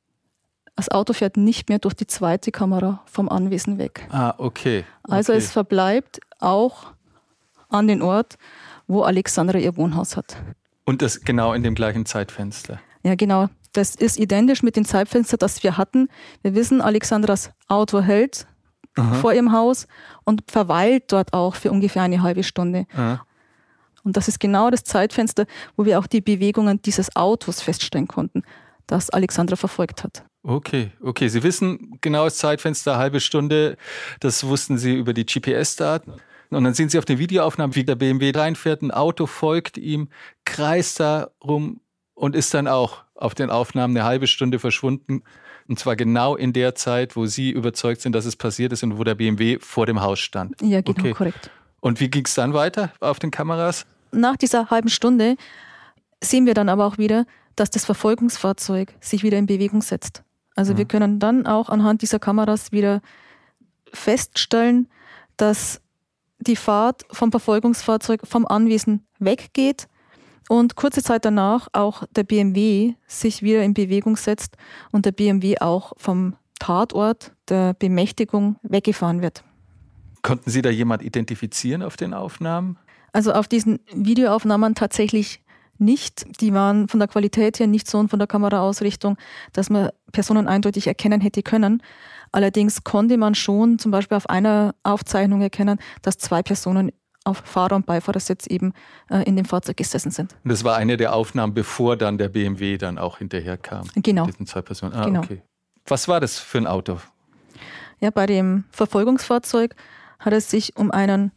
das Auto fährt nicht mehr durch die 2. Kamera vom Anwesen weg. Okay. Also es verbleibt auch an den Ort, wo Alexandra ihr Wohnhaus hat. Und das genau in dem gleichen Zeitfenster? Ja, genau. Das ist identisch mit dem Zeitfenster, das wir hatten. Wir wissen, Alexandras Auto hält vor ihrem Haus und verweilt dort auch für ungefähr eine halbe Stunde. Und das ist genau das Zeitfenster, wo wir auch die Bewegungen dieses Autos feststellen konnten, das Alexandra verfolgt hat. Okay. Sie wissen genau das Zeitfenster, halbe Stunde, das wussten Sie über die GPS-Daten. Und dann sehen Sie auf den Videoaufnahmen, wie der BMW reinfährt, ein Auto folgt ihm, kreist da rum und ist dann auch auf den Aufnahmen eine halbe Stunde verschwunden. Und zwar genau in der Zeit, wo Sie überzeugt sind, dass es passiert ist und wo der BMW vor dem Haus stand. Ja, genau, korrekt. Und wie ging es dann weiter auf den Kameras? Nach dieser halben Stunde sehen wir dann aber auch wieder, dass das Verfolgungsfahrzeug sich wieder in Bewegung setzt. Also wir können dann auch anhand dieser Kameras wieder feststellen, dass die Fahrt vom Verfolgungsfahrzeug vom Anwesen weggeht und kurze Zeit danach auch der BMW sich wieder in Bewegung setzt und der BMW auch vom Tatort der Bemächtigung weggefahren wird. Konnten Sie da jemand identifizieren auf den Aufnahmen? Also auf diesen Videoaufnahmen tatsächlich nicht. Die waren von der Qualität her nicht so und von der Kameraausrichtung, dass man Personen eindeutig erkennen hätte können. Allerdings konnte man schon zum Beispiel auf einer Aufzeichnung erkennen, dass 2 Personen auf Fahrer- und Beifahrersitz eben in dem Fahrzeug gesessen sind. Und das war eine der Aufnahmen, bevor dann der BMW dann auch hinterher kam? Genau. Mit diesen 2 Personen. Genau. Okay. Was war das für ein Auto? Ja, bei dem Verfolgungsfahrzeug hat es sich um einen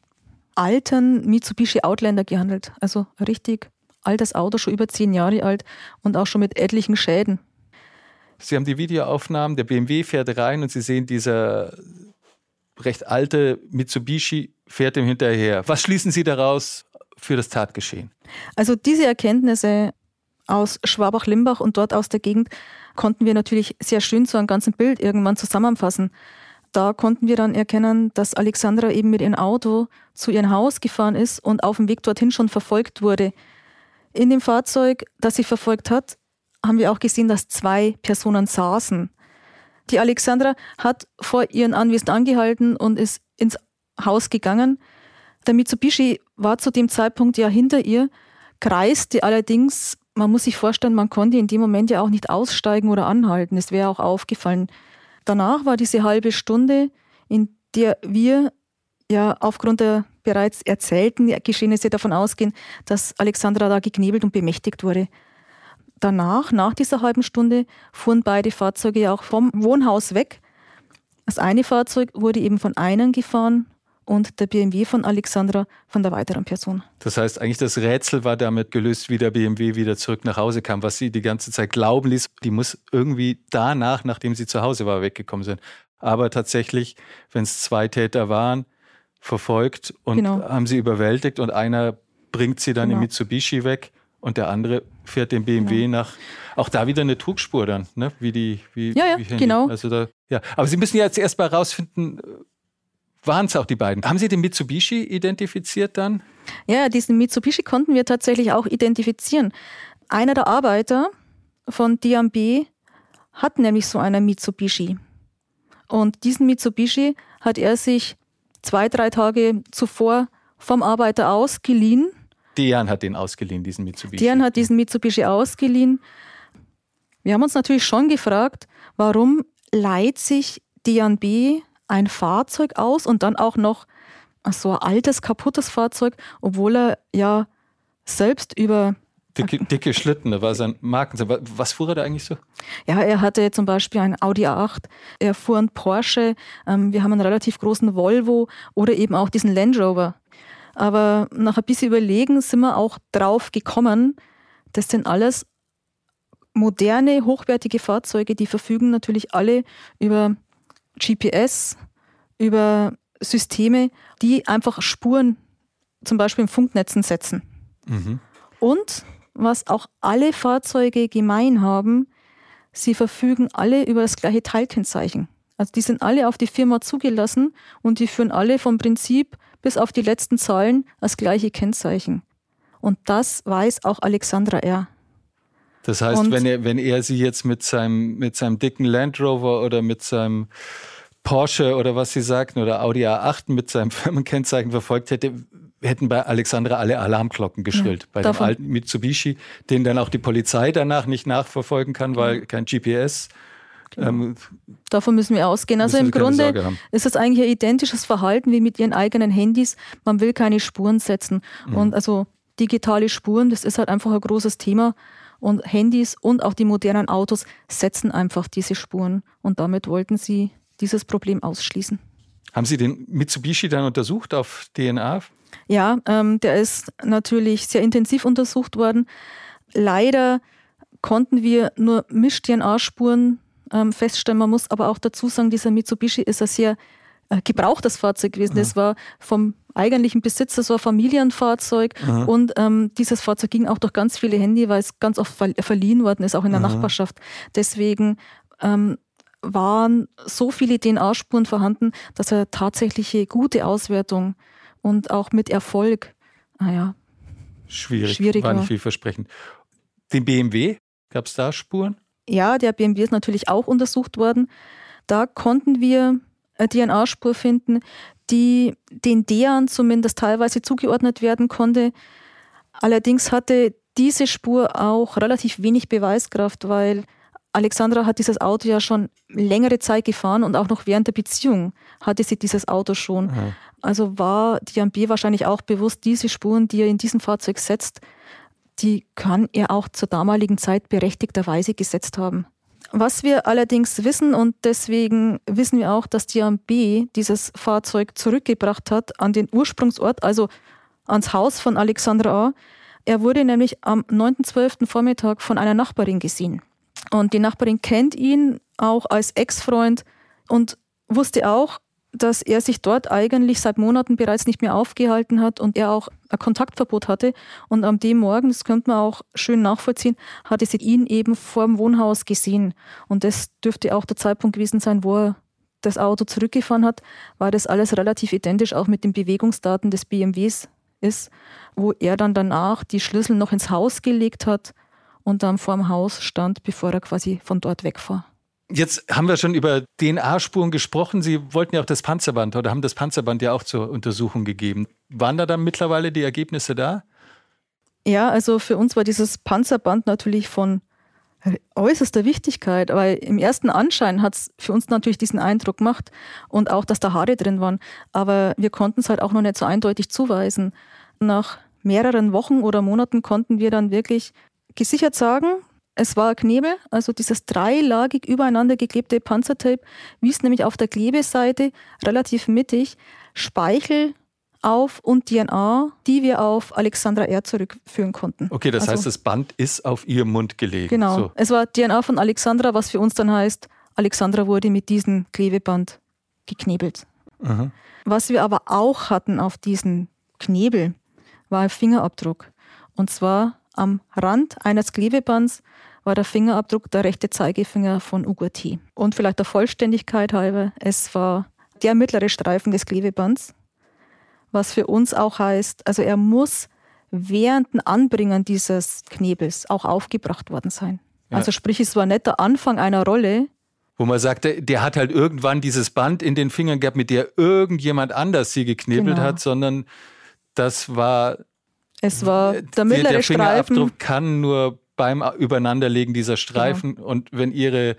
alten Mitsubishi Outlander gehandelt. Also ein richtig altes Auto, schon über 10 Jahre alt und auch schon mit etlichen Schäden. Sie haben die Videoaufnahmen, der BMW fährt rein und Sie sehen, dieser recht alte Mitsubishi fährt ihm hinterher. Was schließen Sie daraus für das Tatgeschehen? Also diese Erkenntnisse aus Schwabach-Limbach und dort aus der Gegend konnten wir natürlich sehr schön zu einem ganzen Bild irgendwann zusammenfassen. Da konnten wir dann erkennen, dass Alexandra eben mit ihrem Auto zu ihrem Haus gefahren ist und auf dem Weg dorthin schon verfolgt wurde. In dem Fahrzeug, das sie verfolgt hat, haben wir auch gesehen, dass 2 Personen saßen. Die Alexandra hat vor ihrem Anwesen angehalten und ist ins Haus gegangen. Der Mitsubishi war zu dem Zeitpunkt ja hinter ihr, kreiste allerdings, man muss sich vorstellen, man konnte in dem Moment ja auch nicht aussteigen oder anhalten. Es wäre auch aufgefallen. Danach war diese halbe Stunde, in der wir ja aufgrund der bereits erzählten Geschehnisse davon ausgehen, dass Alexandra da geknebelt und bemächtigt wurde. Danach, nach dieser halben Stunde, fuhren beide Fahrzeuge ja auch vom Wohnhaus weg. Das eine Fahrzeug wurde eben von einem gefahren und der BMW von Alexandra von der weiteren Person. Das heißt, eigentlich das Rätsel war damit gelöst, wie der BMW wieder zurück nach Hause kam, was sie die ganze Zeit glauben ließ. Die muss irgendwie danach, nachdem sie zu Hause war, weggekommen sein. Aber tatsächlich, wenn es 2 Täter waren, verfolgt und haben sie überwältigt und einer bringt sie dann im Mitsubishi weg und der andere fährt den BMW nach. Auch da wieder eine Trugspur dann, ne? Wie genau. Also da, ja. Aber Sie müssen ja jetzt erst mal rausfinden, waren es auch die beiden? Haben Sie den Mitsubishi identifiziert dann? Ja, diesen Mitsubishi konnten wir tatsächlich auch identifizieren. Einer der Arbeiter von D&B hat nämlich so einen Mitsubishi. Und diesen Mitsubishi hat er sich 2-3 Tage zuvor vom Arbeiter ausgeliehen. Dejan hat den ausgeliehen, diesen Mitsubishi. Dejan hat diesen Mitsubishi ausgeliehen. Wir haben uns natürlich schon gefragt, warum leiht sich D&B ein Fahrzeug aus und dann auch noch so ein altes, kaputtes Fahrzeug, obwohl er ja selbst über... Dicke Schlitten, da war sein Markenzeichen. Was fuhr er da eigentlich so? Ja, er hatte zum Beispiel einen Audi A8, er fuhr einen Porsche, wir haben einen relativ großen Volvo oder eben auch diesen Land Rover. Aber nach ein bisschen Überlegen sind wir auch drauf gekommen, das sind alles moderne, hochwertige Fahrzeuge, die verfügen natürlich alle über GPS, über Systeme, die einfach Spuren zum Beispiel in Funknetzen setzen. Mhm. Und was auch alle Fahrzeuge gemein haben, sie verfügen alle über das gleiche Teilkennzeichen. Also die sind alle auf die Firma zugelassen und die führen alle vom Prinzip bis auf die letzten Zahlen das gleiche Kennzeichen. Und das weiß auch Alexandra R. Das heißt, wenn er sie jetzt mit seinem dicken Land Rover oder mit seinem Porsche oder was Sie sagten oder Audi A8 mit seinem Firmenkennzeichen verfolgt hätte, hätten bei Alexandra alle Alarmglocken geschrillt. Bei dem alten Mitsubishi, den dann auch die Polizei danach nicht nachverfolgen kann, weil kein GPS. Davon müssen wir ausgehen. Also im Grunde ist es eigentlich ein identisches Verhalten wie mit ihren eigenen Handys. Man will keine Spuren setzen. Und also digitale Spuren, das ist halt einfach ein großes Thema. Und Handys und auch die modernen Autos setzen einfach diese Spuren. Und damit wollten sie dieses Problem ausschließen. Haben Sie den Mitsubishi dann untersucht auf DNA? Ja, der ist natürlich sehr intensiv untersucht worden. Leider konnten wir nur Misch-DNA-Spuren feststellen. Man muss aber auch dazu sagen, dieser Mitsubishi ist ein sehr gebrauchtes Fahrzeug gewesen. Das war vom eigentlichen Besitzer, das war ein Familienfahrzeug. Und dieses Fahrzeug ging auch durch ganz viele Hände, weil es ganz oft verliehen worden ist, auch in der Nachbarschaft. Deswegen waren so viele DNA-Spuren vorhanden, dass eine tatsächliche gute Auswertung und auch mit Erfolg, schwierig war nicht vielversprechend. Den BMW, gab es da Spuren? Ja, der BMW ist natürlich auch untersucht worden. Da konnten wir eine DNA-Spur finden, die den Dejan zumindest teilweise zugeordnet werden konnte. Allerdings hatte diese Spur auch relativ wenig Beweiskraft, weil Alexandra hat dieses Auto ja schon längere Zeit gefahren und auch noch während der Beziehung hatte sie dieses Auto schon. Also war D&B wahrscheinlich auch bewusst, diese Spuren, die er in diesem Fahrzeug setzt, die kann er auch zur damaligen Zeit berechtigterweise gesetzt haben. Was wir allerdings wissen, und deswegen wissen wir auch, dass D&B dieses Fahrzeug zurückgebracht hat an den Ursprungsort, also ans Haus von Alexandra A. Er wurde nämlich am 9.12. Vormittag von einer Nachbarin gesehen. Und die Nachbarin kennt ihn auch als Ex-Freund und wusste auch, dass er sich dort eigentlich seit Monaten bereits nicht mehr aufgehalten hat und er auch ein Kontaktverbot hatte. Und am dem Morgen, das könnte man auch schön nachvollziehen, hatte sie ihn eben vor dem Wohnhaus gesehen. Und das dürfte auch der Zeitpunkt gewesen sein, wo er das Auto zurückgefahren hat, weil das alles relativ identisch auch mit den Bewegungsdaten des BMWs ist, wo er dann danach die Schlüssel noch ins Haus gelegt hat und dann vor dem Haus stand, bevor er quasi von dort wegfuhr. Jetzt haben wir schon über DNA-Spuren gesprochen. Sie wollten ja auch das Panzerband oder haben das Panzerband ja auch zur Untersuchung gegeben. Waren da dann mittlerweile die Ergebnisse da? Ja, also für uns war dieses Panzerband natürlich von Äußerster Wichtigkeit, weil im ersten Anschein hat es für uns natürlich diesen Eindruck gemacht und auch, dass da Haare drin waren. Aber wir konnten es halt auch noch nicht so eindeutig zuweisen. Nach mehreren Wochen oder Monaten konnten wir dann wirklich gesichert sagen, es war Knebel, also dieses dreilagig übereinander geklebte Panzertape, wies nämlich auf der Klebeseite relativ mittig Speichel auf und DNA, die wir auf Alexandra R. zurückführen konnten. Okay, das heißt, das Band ist auf ihrem Mund gelegen. Genau, so. Es war DNA von Alexandra, was für uns dann heißt, Alexandra wurde mit diesem Klebeband geknebelt. Aha. Was wir aber auch hatten auf diesen Knebel, war ein Fingerabdruck. Und zwar am Rand eines Klebebands war der Fingerabdruck der rechte Zeigefinger von Ugo T. Und vielleicht der Vollständigkeit halber, es war der mittlere Streifen des Klebebands, was für uns auch heißt, also er muss während dem Anbringen dieses Knebels auch aufgebracht worden sein. Ja. Also sprich, es war nicht der Anfang einer Rolle. Wo man sagt, der hat halt irgendwann dieses Band in den Fingern gehabt, mit der irgendjemand anders sie geknebelt hat, sondern das war... Es war der mittlere der Fingerabdruck Streifen. kann nur beim Übereinanderlegen dieser Streifen und wenn ihr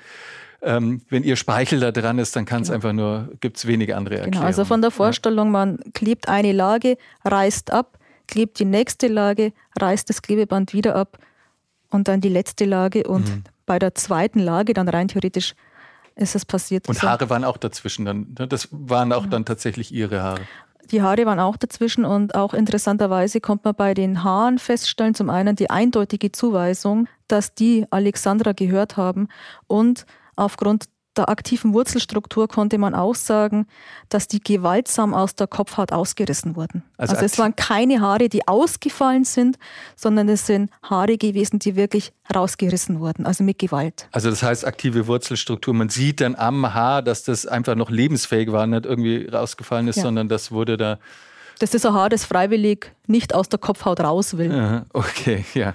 Speichel da dran ist, dann kann es einfach nur, gibt es wenige andere Erklärungen. Genau, also von der Vorstellung, man klebt eine Lage, reißt ab, klebt die nächste Lage, reißt das Klebeband wieder ab und dann die letzte Lage und bei der zweiten Lage dann rein theoretisch ist es passiert. Und Haare waren auch dazwischen dann, das waren auch dann tatsächlich ihre Haare. Die Haare waren auch dazwischen und auch interessanterweise konnte man bei den Haaren feststellen, zum einen die eindeutige Zuweisung, dass die Alexandra gehört haben und aufgrund der aktiven Wurzelstruktur konnte man auch sagen, dass die gewaltsam aus der Kopfhaut ausgerissen wurden. Also es waren keine Haare, die ausgefallen sind, sondern es sind Haare gewesen, die wirklich rausgerissen wurden, also mit Gewalt. Also das heißt aktive Wurzelstruktur. Man sieht dann am Haar, dass das einfach noch lebensfähig war, nicht irgendwie rausgefallen ist, sondern das wurde da... Das ist ein Haar, das freiwillig nicht aus der Kopfhaut raus will. Aha, okay, ja.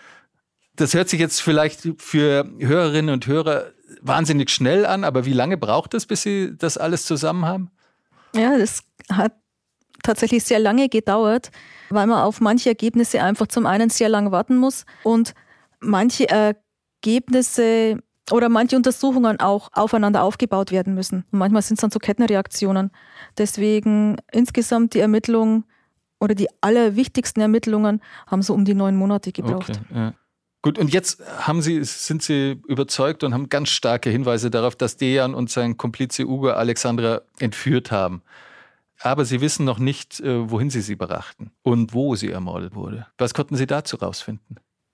Das hört sich jetzt vielleicht für Hörerinnen und Hörer wahnsinnig schnell an, aber wie lange braucht es, bis Sie das alles zusammen haben? Ja, das hat tatsächlich sehr lange gedauert, weil man auf manche Ergebnisse einfach zum einen sehr lang warten muss und manche Ergebnisse oder manche Untersuchungen auch aufeinander aufgebaut werden müssen. Und manchmal sind es dann so Kettenreaktionen. Deswegen insgesamt die Ermittlungen oder die allerwichtigsten Ermittlungen haben so um die 9 Monate gebraucht. Okay, ja. Gut, und jetzt sind Sie überzeugt und haben ganz starke Hinweise darauf, dass Dejan und sein Komplize Ugo Alexandra entführt haben. Aber Sie wissen noch nicht, wohin sie brachten und wo sie ermordet wurde. Was konnten Sie dazu rausfinden?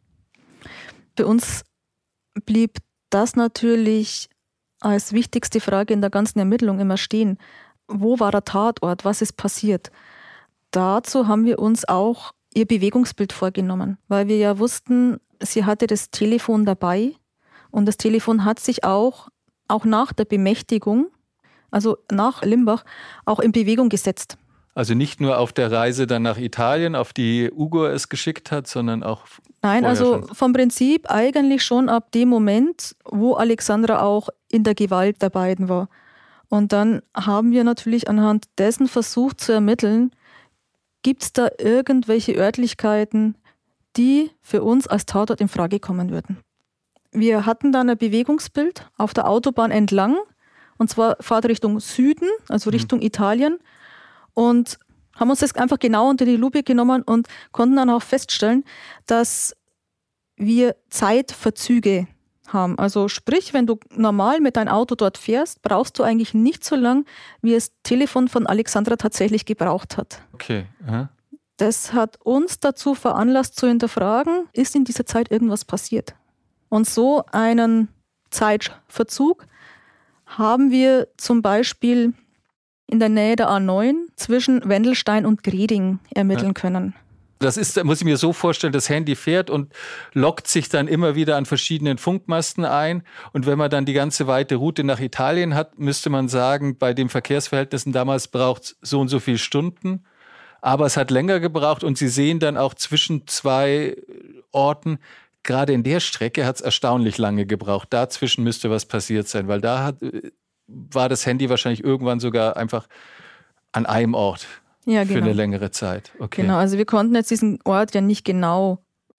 Bei uns blieb das natürlich als wichtigste Frage in der ganzen Ermittlung immer stehen. Wo war der Tatort? Was ist passiert? Dazu haben wir uns auch ihr Bewegungsbild vorgenommen, weil wir ja wussten, sie hatte das Telefon dabei und das Telefon hat sich auch nach der Bemächtigung, also nach Limbach, auch in Bewegung gesetzt. Also nicht nur auf der Reise dann nach Italien, auf die Ugo es geschickt hat, sondern auch Nein, also schon. Vom Prinzip eigentlich schon ab dem Moment, wo Alexandra auch in der Gewalt der beiden war. Und dann haben wir natürlich anhand dessen versucht zu ermitteln, gibt es da irgendwelche Örtlichkeiten, die für uns als Tatort in Frage kommen würden. Wir hatten dann ein Bewegungsbild auf der Autobahn entlang, und zwar Fahrtrichtung Süden, also Richtung Italien, und haben uns das einfach genau unter die Lupe genommen und konnten dann auch feststellen, dass wir Zeitverzüge haben. Also sprich, wenn du normal mit deinem Auto dort fährst, brauchst du eigentlich nicht so lang, wie das Telefon von Alexandra tatsächlich gebraucht hat. Okay. Aha. Das hat uns dazu veranlasst zu hinterfragen, ist in dieser Zeit irgendwas passiert? Und so einen Zeitverzug haben wir zum Beispiel in der Nähe der A9 zwischen Wendelstein und Greding ermitteln können. Das ist, muss ich mir so vorstellen, das Handy fährt und loggt sich dann immer wieder an verschiedenen Funkmasten ein. Und wenn man dann die ganze weite Route nach Italien hat, müsste man sagen, bei den Verkehrsverhältnissen damals braucht es so und so viele Stunden. Aber es hat länger gebraucht und Sie sehen dann auch zwischen 2 Orten, gerade in der Strecke hat es erstaunlich lange gebraucht. Dazwischen müsste was passiert sein, weil war das Handy wahrscheinlich irgendwann sogar einfach an einem Ort. Ja, genau. Für eine längere Zeit. Okay. Genau, also wir konnten jetzt diesen Ort ja nicht genau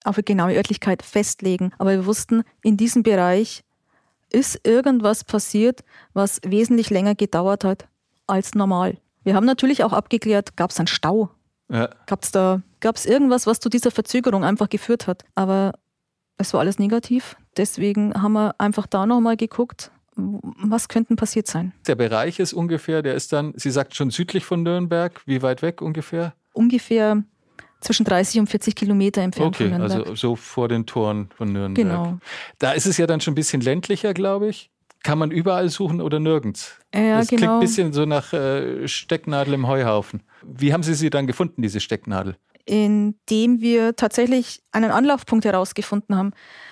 auf eine genaue Örtlichkeit festlegen. Aber wir wussten, in diesem Bereich ist irgendwas passiert, was wesentlich länger gedauert hat als normal. Wir haben natürlich auch abgeklärt, gab es einen Stau? Ja. Gab es irgendwas, was zu dieser Verzögerung einfach geführt hat? Aber es war alles negativ. Deswegen haben wir einfach da nochmal geguckt, was könnte passiert sein. Der Bereich ist ungefähr, der ist dann, Sie sagt schon südlich von Nürnberg. Wie weit weg ungefähr? Ungefähr zwischen 30 und 40 Kilometer entfernt von Nürnberg. Also so vor den Toren von Nürnberg. Genau. Da ist es ja dann schon ein bisschen ländlicher, glaube ich. Kann man überall suchen oder nirgends? Ja, das genau. klingt ein bisschen so nach Stecknadel im Heuhaufen. Wie haben Sie sie dann gefunden, diese Stecknadel? Indem wir tatsächlich einen Anlaufpunkt herausgefunden haben.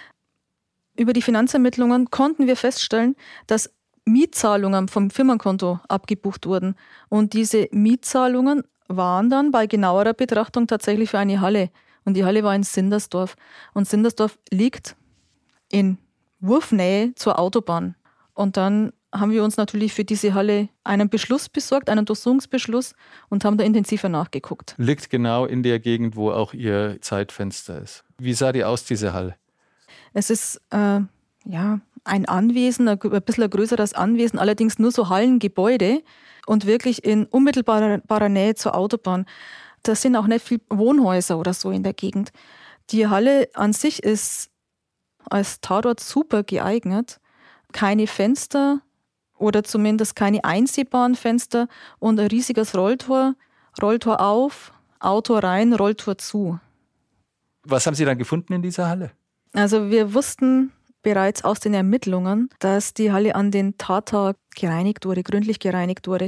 Über die Finanzermittlungen konnten wir feststellen, dass Mietzahlungen vom Firmenkonto abgebucht wurden. Und diese Mietzahlungen waren dann bei genauerer Betrachtung tatsächlich für eine Halle. Und die Halle war in Sindersdorf. Und Sindersdorf liegt in Wurfnähe zur Autobahn. Und dann haben wir uns natürlich für diese Halle einen Beschluss besorgt, einen Durchsuchungsbeschluss und haben da intensiver nachgeguckt. Liegt genau in der Gegend, wo auch Ihr Zeitfenster ist. Wie sah die aus, diese Halle? Es ist ein Anwesen, ein bisschen ein größeres Anwesen, allerdings nur so Hallengebäude und wirklich in unmittelbarer Nähe zur Autobahn. Da sind auch nicht viele Wohnhäuser oder so in der Gegend. Die Halle an sich ist als Tatort super geeignet. Keine Fenster oder zumindest keine einsehbaren Fenster und ein riesiges Rolltor. Rolltor auf, Auto rein, Rolltor zu. Was haben Sie dann gefunden in dieser Halle? Also wir wussten bereits aus den Ermittlungen, dass die Halle an den Tattag gründlich gereinigt wurde.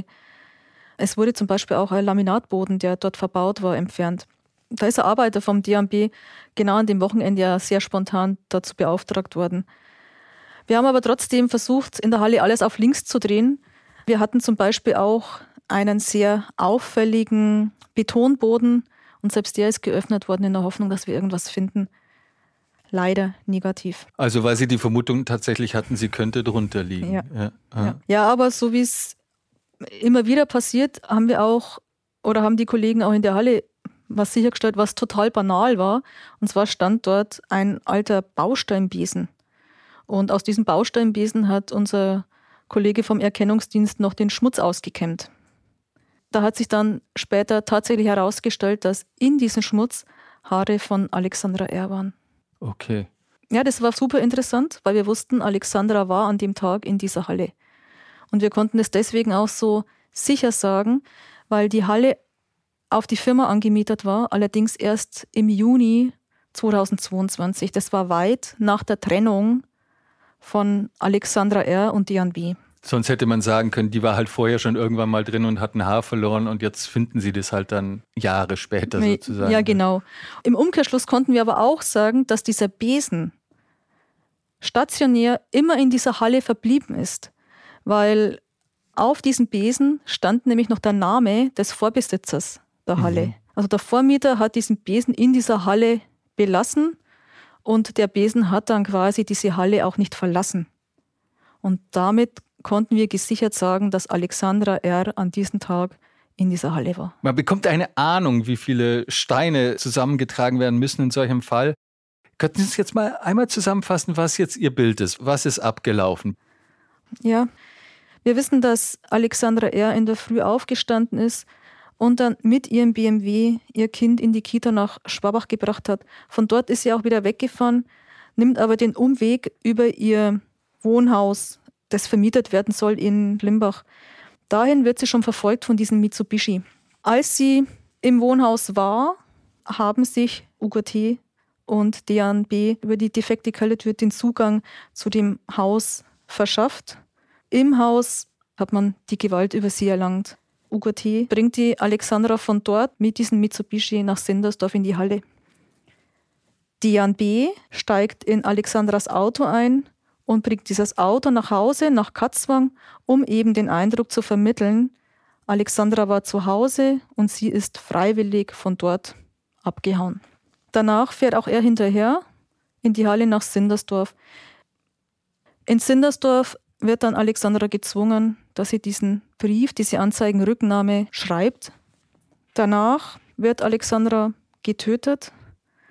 Es wurde zum Beispiel auch ein Laminatboden, der dort verbaut war, entfernt. Da ist ein Arbeiter vom DMB genau an dem Wochenende ja sehr spontan dazu beauftragt worden. Wir haben aber trotzdem versucht, in der Halle alles auf links zu drehen. Wir hatten zum Beispiel auch einen sehr auffälligen Betonboden und selbst der ist geöffnet worden in der Hoffnung, dass wir irgendwas finden. Leider negativ. Also weil Sie die Vermutung tatsächlich hatten, sie könnte drunter liegen. Ja, aber so wie es immer wieder passiert, haben die Kollegen auch in der Halle was sichergestellt, was total banal war. Und zwar stand dort ein alter Bausteinbesen. Und aus diesem Bausteinbesen hat unser Kollege vom Erkennungsdienst noch den Schmutz ausgekämmt. Da hat sich dann später tatsächlich herausgestellt, dass in diesem Schmutz Haare von Alexandra R. waren. Okay. Ja, das war super interessant, weil wir wussten, Alexandra war an dem Tag in dieser Halle. Und wir konnten es deswegen auch so sicher sagen, weil die Halle auf die Firma angemietet war, allerdings erst im Juni 2022. Das war weit nach der Trennung von Alexandra R. und DNB. Sonst hätte man sagen können, die war halt vorher schon irgendwann mal drin und hat ein Haar verloren und jetzt finden sie das halt dann Jahre später sozusagen. Ja, genau. Im Umkehrschluss konnten wir aber auch sagen, dass dieser Besen stationär immer in dieser Halle verblieben ist, weil auf diesem Besen stand nämlich noch der Name des Vorbesitzers der Halle. Also der Vormieter hat diesen Besen in dieser Halle belassen und der Besen hat dann quasi diese Halle auch nicht verlassen. Und damit konnten wir gesichert sagen, dass Alexandra R. an diesem Tag in dieser Halle war. Man bekommt eine Ahnung, wie viele Steine zusammengetragen werden müssen in solchem Fall. Könnten Sie es jetzt mal einmal zusammenfassen, was jetzt Ihr Bild ist? Was ist abgelaufen? Ja, wir wissen, dass Alexandra R. in der Früh aufgestanden ist und dann mit ihrem BMW ihr Kind in die Kita nach Schwabach gebracht hat. Von dort ist sie auch wieder weggefahren, nimmt aber den Umweg über ihr Wohnhaus, das vermietet werden soll in Limbach. Dahin wird sie schon verfolgt von diesem Mitsubishi. Als sie im Wohnhaus war, haben sich UGT und DNB über die defekte Kellertür den Zugang zu dem Haus verschafft. Im Haus hat man die Gewalt über sie erlangt. UGT bringt die Alexandra von dort mit diesem Mitsubishi nach Sindersdorf in die Halle. DNB steigt in Alexandras Auto ein und bringt dieses Auto nach Hause, nach Katzwang, um eben den Eindruck zu vermitteln, Alexandra war zu Hause und sie ist freiwillig von dort abgehauen. Danach fährt auch er hinterher in die Halle nach Sindersdorf. In Sindersdorf wird dann Alexandra gezwungen, dass sie diesen Brief, diese Anzeigenrücknahme schreibt. Danach wird Alexandra getötet.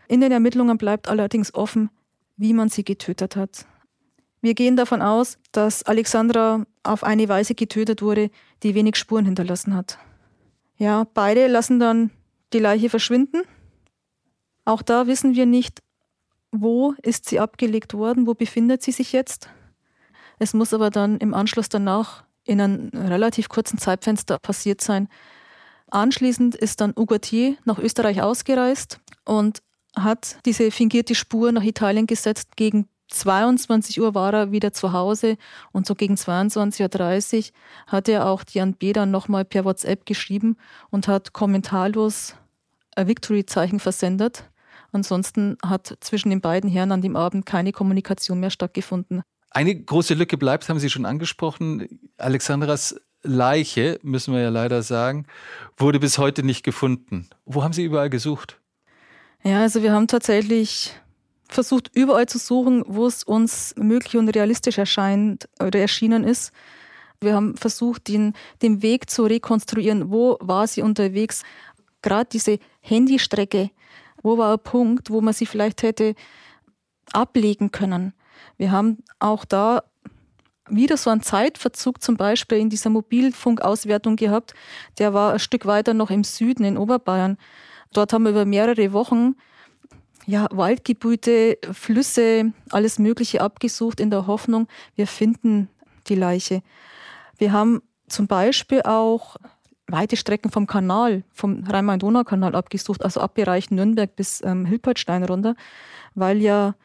In den Ermittlungen bleibt allerdings offen, wie man sie getötet hat. Wir gehen davon aus, dass Alexandra auf eine Weise getötet wurde, die wenig Spuren hinterlassen hat. Ja, beide lassen dann die Leiche verschwinden. Auch da wissen wir nicht, wo ist sie abgelegt worden, wo befindet sie sich jetzt. Es muss aber dann im Anschluss danach in einem relativ kurzen Zeitfenster passiert sein. Anschließend ist dann Ugarte nach Österreich ausgereist und hat diese fingierte Spur nach Italien gesetzt. Gegen 22 Uhr war er wieder zu Hause und so gegen 22.30 Uhr hat er auch Diane B. dann nochmal per WhatsApp geschrieben und hat kommentarlos ein Victory-Zeichen versendet. Ansonsten hat zwischen den beiden Herren an dem Abend keine Kommunikation mehr stattgefunden. Eine große Lücke bleibt, haben Sie schon angesprochen. Alexandras Leiche, müssen wir ja leider sagen, wurde bis heute nicht gefunden. Wo haben Sie überall gesucht? Ja, also wir haben tatsächlich versucht, überall zu suchen, wo es uns möglich und realistisch erscheint oder erschienen ist. Wir haben versucht, den Weg zu rekonstruieren. Wo war sie unterwegs? Gerade diese Handystrecke, wo war ein Punkt, wo man sie vielleicht hätte ablegen können? Wir haben auch da wieder so einen Zeitverzug zum Beispiel in dieser Mobilfunkauswertung gehabt. Der war ein Stück weiter noch im Süden, in Oberbayern. Dort haben wir über mehrere Wochen Waldgebiete, Flüsse, alles Mögliche abgesucht in der Hoffnung, wir finden die Leiche. Wir haben zum Beispiel auch weite Strecken vom Kanal, vom Rhein-Main-Donau-Kanal abgesucht, also ab Bereich Nürnberg bis Hilpertstein runter, weil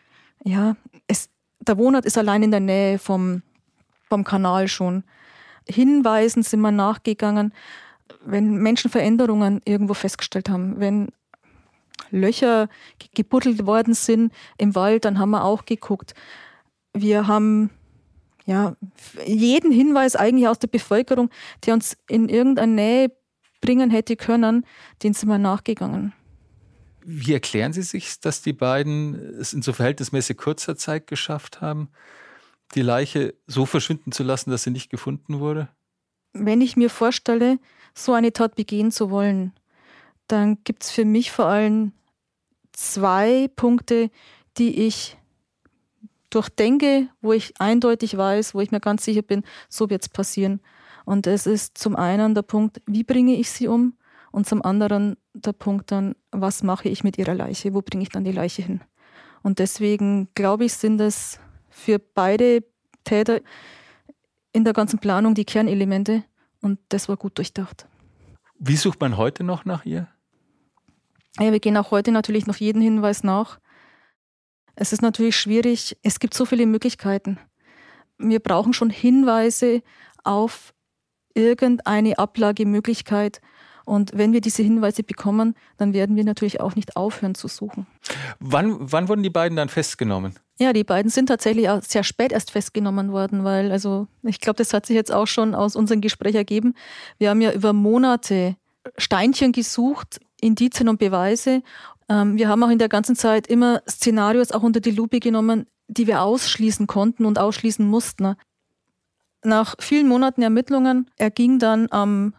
der Wohnort ist allein in der Nähe vom Kanal schon. Hinweisen sind wir nachgegangen, wenn Menschen Veränderungen irgendwo festgestellt haben, wenn Löcher gebuddelt worden sind im Wald, dann haben wir auch geguckt. Wir haben jeden Hinweis eigentlich aus der Bevölkerung, der uns in irgendeine Nähe bringen hätte können, den sind wir nachgegangen. Wie erklären Sie sich, dass die beiden es in so verhältnismäßig kurzer Zeit geschafft haben, die Leiche so verschwinden zu lassen, dass sie nicht gefunden wurde? Wenn ich mir vorstelle, so eine Tat begehen zu wollen, dann gibt es für mich vor allem 2 Punkte, die ich durchdenke, wo ich eindeutig weiß, wo ich mir ganz sicher bin, so wird es passieren. Und es ist zum einen der Punkt, wie bringe ich sie um? Und zum anderen der Punkt dann, was mache ich mit ihrer Leiche? Wo bringe ich dann die Leiche hin? Und deswegen glaube ich, sind es für beide Täter in der ganzen Planung die Kernelemente. Und das war gut durchdacht. Wie sucht man heute noch nach ihr? Ja, wir gehen auch heute natürlich noch jeden Hinweis nach. Es ist natürlich schwierig. Es gibt so viele Möglichkeiten. Wir brauchen schon Hinweise auf irgendeine Ablagemöglichkeit. Und wenn wir diese Hinweise bekommen, dann werden wir natürlich auch nicht aufhören zu suchen. Wann wurden die beiden dann festgenommen? Ja, die beiden sind tatsächlich auch sehr spät erst festgenommen worden, weil, ich glaube, das hat sich jetzt auch schon aus unserem Gespräch ergeben. Wir haben ja über Monate Steinchen gesucht, Indizien und Beweise. Wir haben auch in der ganzen Zeit immer Szenarios auch unter die Lupe genommen, die wir ausschließen konnten und ausschließen mussten. Nach vielen Monaten Ermittlungen erging dann am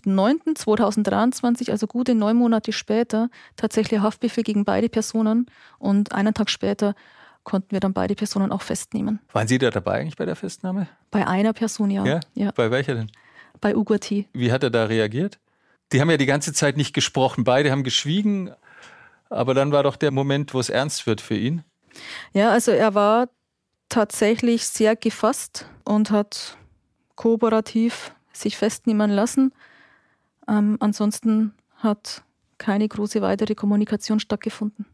5.9.2023, also gute 9 Monate später, tatsächlich Haftbefehl gegen beide Personen. Und einen Tag später konnten wir dann beide Personen auch festnehmen. Waren Sie da dabei eigentlich bei der Festnahme? Bei einer Person, ja. Ja? Bei welcher denn? Bei Ugarte. Wie hat er da reagiert? Die haben ja die ganze Zeit nicht gesprochen. Beide haben geschwiegen. Aber dann war doch der Moment, wo es ernst wird für ihn. Ja, also er war tatsächlich sehr gefasst und hat kooperativ sich festnehmen lassen. Ansonsten hat keine große weitere Kommunikation stattgefunden.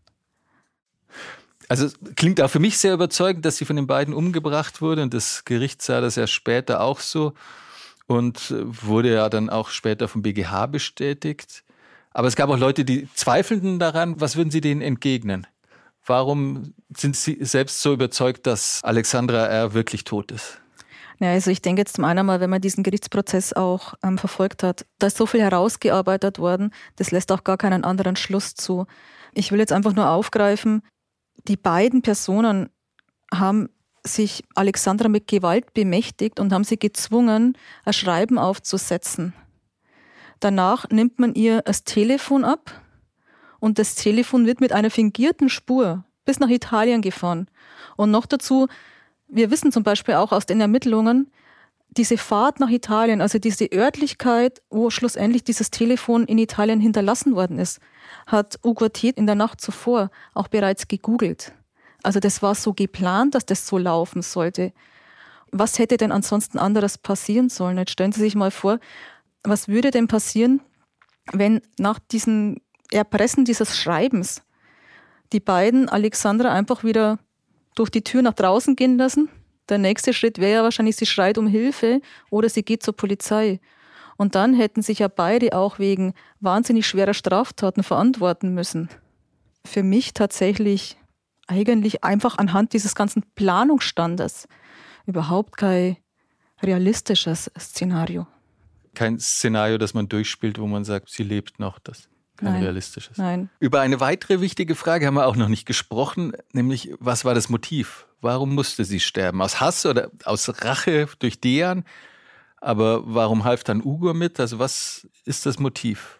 Also klingt auch für mich sehr überzeugend, dass sie von den beiden umgebracht wurde. Und das Gericht sah das ja später auch so und wurde ja dann auch später vom BGH bestätigt. Aber es gab auch Leute, die zweifelten daran. Was würden Sie denen entgegnen? Warum sind Sie selbst so überzeugt, dass Alexandra R. wirklich tot ist? Ja, also ich denke jetzt zum einen mal, wenn man diesen Gerichtsprozess auch verfolgt hat, da ist so viel herausgearbeitet worden, das lässt auch gar keinen anderen Schluss zu. Ich will jetzt einfach nur aufgreifen, die beiden Personen haben sich Alexandra mit Gewalt bemächtigt und haben sie gezwungen, ein Schreiben aufzusetzen. Danach nimmt man ihr das Telefon ab und das Telefon wird mit einer fingierten Spur bis nach Italien gefahren. Und noch dazu, wir wissen zum Beispiel auch aus den Ermittlungen, diese Fahrt nach Italien, also diese Örtlichkeit, wo schlussendlich dieses Telefon in Italien hinterlassen worden ist, hat Ugo T. in der Nacht zuvor auch bereits gegoogelt. Also das war so geplant, dass das so laufen sollte. Was hätte denn ansonsten anderes passieren sollen? Jetzt stellen Sie sich mal vor, was würde denn passieren, wenn nach diesem Erpressen dieses Schreibens die beiden Alexandra einfach wieder durch die Tür nach draußen gehen lassen? Der nächste Schritt wäre ja wahrscheinlich, sie schreit um Hilfe oder sie geht zur Polizei. Und dann hätten sich ja beide auch wegen wahnsinnig schwerer Straftaten verantworten müssen. Für mich tatsächlich eigentlich einfach anhand dieses ganzen Planungsstandes überhaupt kein realistisches Szenario. Kein Szenario, das man durchspielt, wo man sagt, sie lebt noch. Das kein realistisches. Nein. Über eine weitere wichtige Frage haben wir auch noch nicht gesprochen, nämlich was war das Motiv? Warum musste sie sterben? Aus Hass oder aus Rache durch Dejan? Aber warum half dann Ugo mit? Also was ist das Motiv?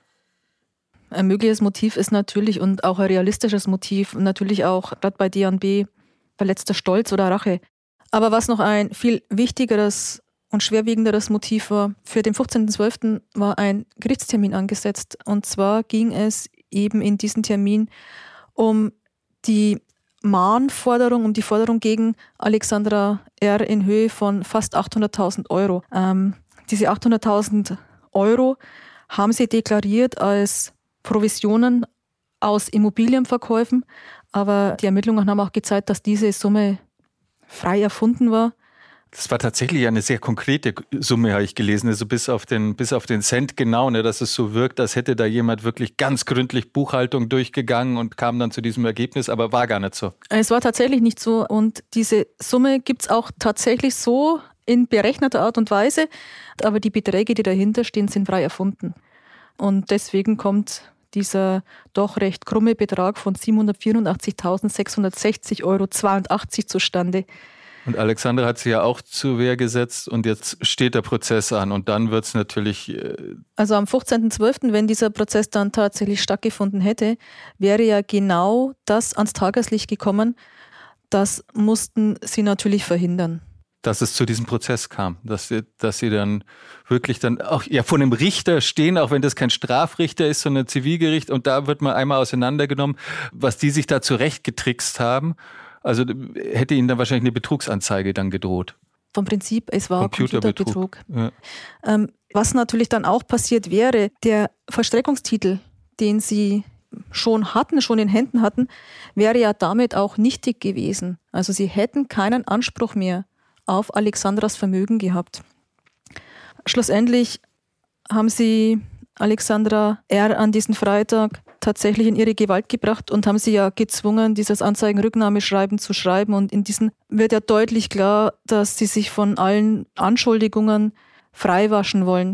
Ein mögliches Motiv ist natürlich und auch ein realistisches Motiv, natürlich auch gerade bei Dejan B. verletzter Stolz oder Rache. Aber was noch ein viel wichtigeres und schwerwiegenderes Motiv war, für den 15.12. war ein Gerichtstermin angesetzt. Und zwar ging es eben in diesem Termin um die Mahnforderung, um die Forderung gegen Alexandra R. in Höhe von fast 800.000 Euro. Diese 800.000 Euro haben sie deklariert als Provisionen aus Immobilienverkäufen, aber die Ermittlungen haben auch gezeigt, dass diese Summe frei erfunden war. Das war tatsächlich eine sehr konkrete Summe, habe ich gelesen, also bis auf den Cent genau, ne, dass es so wirkt, als hätte da jemand wirklich ganz gründlich Buchhaltung durchgegangen und kam dann zu diesem Ergebnis, aber war gar nicht so. Es war tatsächlich nicht so und diese Summe gibt es auch tatsächlich so in berechneter Art und Weise, aber die Beträge, die dahinter stehen, sind frei erfunden. Und deswegen kommt dieser doch recht krumme Betrag von 784.660,82 Euro zustande. Und Alexandra hat sich ja auch zur Wehr gesetzt und jetzt steht der Prozess an und dann wird es natürlich... Also am 15.12., wenn dieser Prozess dann tatsächlich stattgefunden hätte, wäre ja genau das ans Tageslicht gekommen. Das mussten sie natürlich verhindern. Dass es zu diesem Prozess kam, dass sie dann wirklich dann auch ja vor einem Richter stehen, auch wenn das kein Strafrichter ist, sondern ein Zivilgericht und da wird man einmal auseinandergenommen, was die sich da zurechtgetrickst haben. Also hätte ihnen dann wahrscheinlich eine Betrugsanzeige dann gedroht. Vom Prinzip, es war Computerbetrug. Ja. Was natürlich dann auch passiert wäre, der Vollstreckungstitel, den sie schon in Händen hatten, wäre ja damit auch nichtig gewesen. Also sie hätten keinen Anspruch mehr auf Alexandras Vermögen gehabt. Schlussendlich haben sie Alexandra R. an diesem Freitag tatsächlich in ihre Gewalt gebracht und haben sie ja gezwungen, dieses Anzeigenrücknahmeschreiben zu schreiben. Und in diesem wird ja deutlich klar, dass sie sich von allen Anschuldigungen freiwaschen wollen.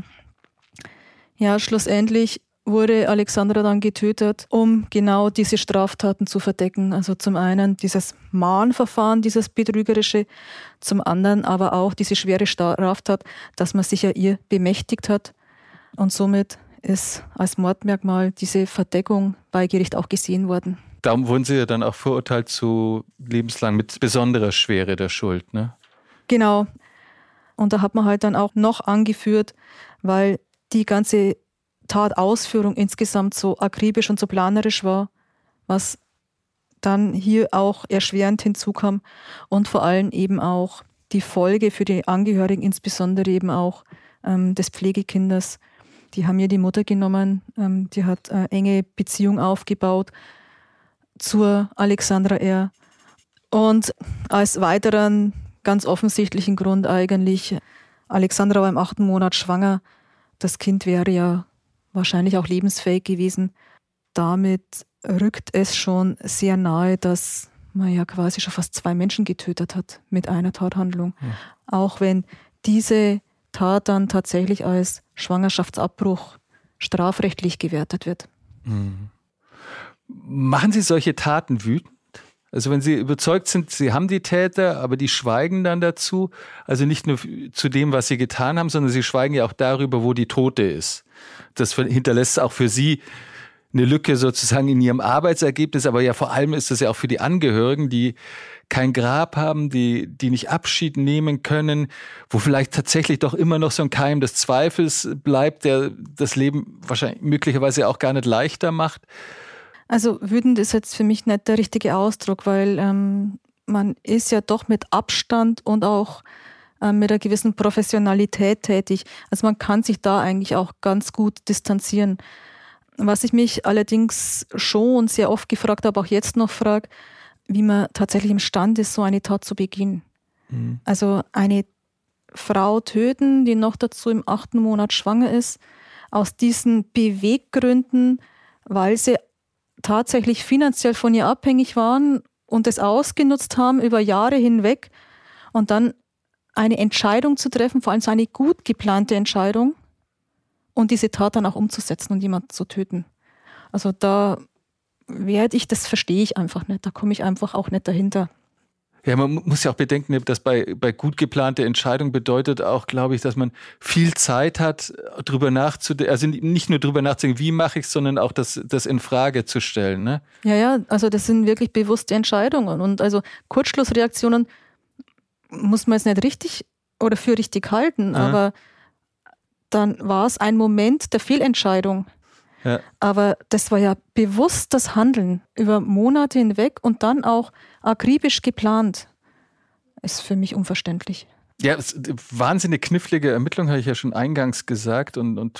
Ja, schlussendlich wurde Alexandra dann getötet, um genau diese Straftaten zu verdecken. Also zum einen dieses Mahnverfahren, dieses Betrügerische, zum anderen aber auch diese schwere Straftat, dass man sich ja ihr bemächtigt hat. Und somit ist als Mordmerkmal diese Verdeckung bei Gericht auch gesehen worden. Darum wurden sie ja dann auch verurteilt zu lebenslang mit besonderer Schwere der Schuld, ne? Genau. Und da hat man halt dann auch noch angeführt, weil die ganze Tatausführung insgesamt so akribisch und so planerisch war, was dann hier auch erschwerend hinzukam und vor allem eben auch die Folge für die Angehörigen, insbesondere eben auch des Pflegekindes. Die haben ja die Mutter genommen, die hat eine enge Beziehung aufgebaut zur Alexandra R. Und als weiteren ganz offensichtlichen Grund eigentlich, Alexandra war im 8. Monat schwanger, das Kind wäre ja wahrscheinlich auch lebensfähig gewesen. Damit rückt es schon sehr nahe, dass man ja quasi schon fast 2 Menschen getötet hat mit einer Tathandlung. Ja. Auch wenn diese Tat dann tatsächlich als Schwangerschaftsabbruch strafrechtlich gewertet wird. Mhm. Machen Sie solche Taten wütend? Also wenn Sie überzeugt sind, Sie haben die Täter, aber die schweigen dann dazu, also nicht nur zu dem, was sie getan haben, sondern sie schweigen ja auch darüber, wo die Tote ist. Das hinterlässt auch für Sie eine Lücke sozusagen in ihrem Arbeitsergebnis, aber ja vor allem ist das ja auch für die Angehörigen, die kein Grab haben, die nicht Abschied nehmen können, wo vielleicht tatsächlich doch immer noch so ein Keim des Zweifels bleibt, der das Leben wahrscheinlich möglicherweise auch gar nicht leichter macht. Also wütend ist jetzt für mich nicht der richtige Ausdruck, weil man ist ja doch mit Abstand und auch mit einer gewissen Professionalität tätig. Also man kann sich da eigentlich auch ganz gut distanzieren. Was ich mich allerdings schon sehr oft gefragt habe, auch jetzt noch frage, wie man tatsächlich imstande ist, so eine Tat zu begehen. Mhm. Also eine Frau töten, die noch dazu im 8. Monat schwanger ist, aus diesen Beweggründen, weil sie tatsächlich finanziell von ihr abhängig waren und es ausgenutzt haben über Jahre hinweg und dann eine Entscheidung zu treffen, vor allem so eine gut geplante Entscheidung, und diese Tat dann auch umzusetzen und jemanden zu töten. Also das verstehe ich einfach nicht. Da komme ich einfach auch nicht dahinter. Ja, man muss ja auch bedenken, dass bei gut geplante Entscheidung bedeutet auch, glaube ich, dass man viel Zeit hat, drüber nachzudenken, also nicht nur drüber nachzudenken, wie mache ich es, sondern auch das in Frage zu stellen. Ne? Ja, also das sind wirklich bewusste Entscheidungen. Und also Kurzschlussreaktionen muss man jetzt nicht richtig oder für richtig halten, aber dann war es ein Moment der Fehlentscheidung. Ja. Aber das war ja bewusst das Handeln über Monate hinweg und dann auch akribisch geplant. Ist für mich unverständlich. Ja, es ist eine wahnsinnig knifflige Ermittlung, habe ich ja schon eingangs gesagt, und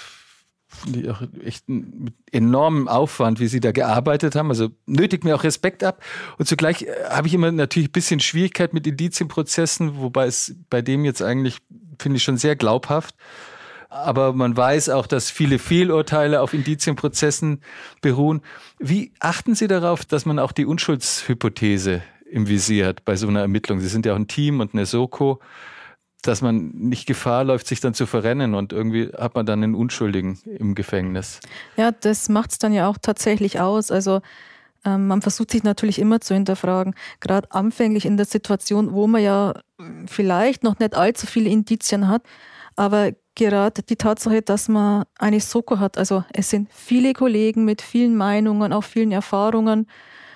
die auch echt mit enormem Aufwand, wie Sie da gearbeitet haben. Also nötigt mir auch Respekt ab. Und zugleich habe ich immer natürlich ein bisschen Schwierigkeit mit Indizienprozessen, wobei es bei dem jetzt eigentlich, finde ich, schon sehr glaubhaft. Aber man weiß auch, dass viele Fehlurteile auf Indizienprozessen beruhen. Wie achten Sie darauf, dass man auch die Unschuldshypothese im Visier hat bei so einer Ermittlung? Sie sind ja auch ein Team und eine Soko, dass man nicht Gefahr läuft, sich dann zu verrennen und irgendwie hat man dann einen Unschuldigen im Gefängnis. Ja, das macht es dann ja auch tatsächlich aus. Also man versucht sich natürlich immer zu hinterfragen, gerade anfänglich in der Situation, wo man ja vielleicht noch nicht allzu viele Indizien hat, aber gerade die Tatsache, dass man eine Soko hat, also es sind viele Kollegen mit vielen Meinungen, auch vielen Erfahrungen,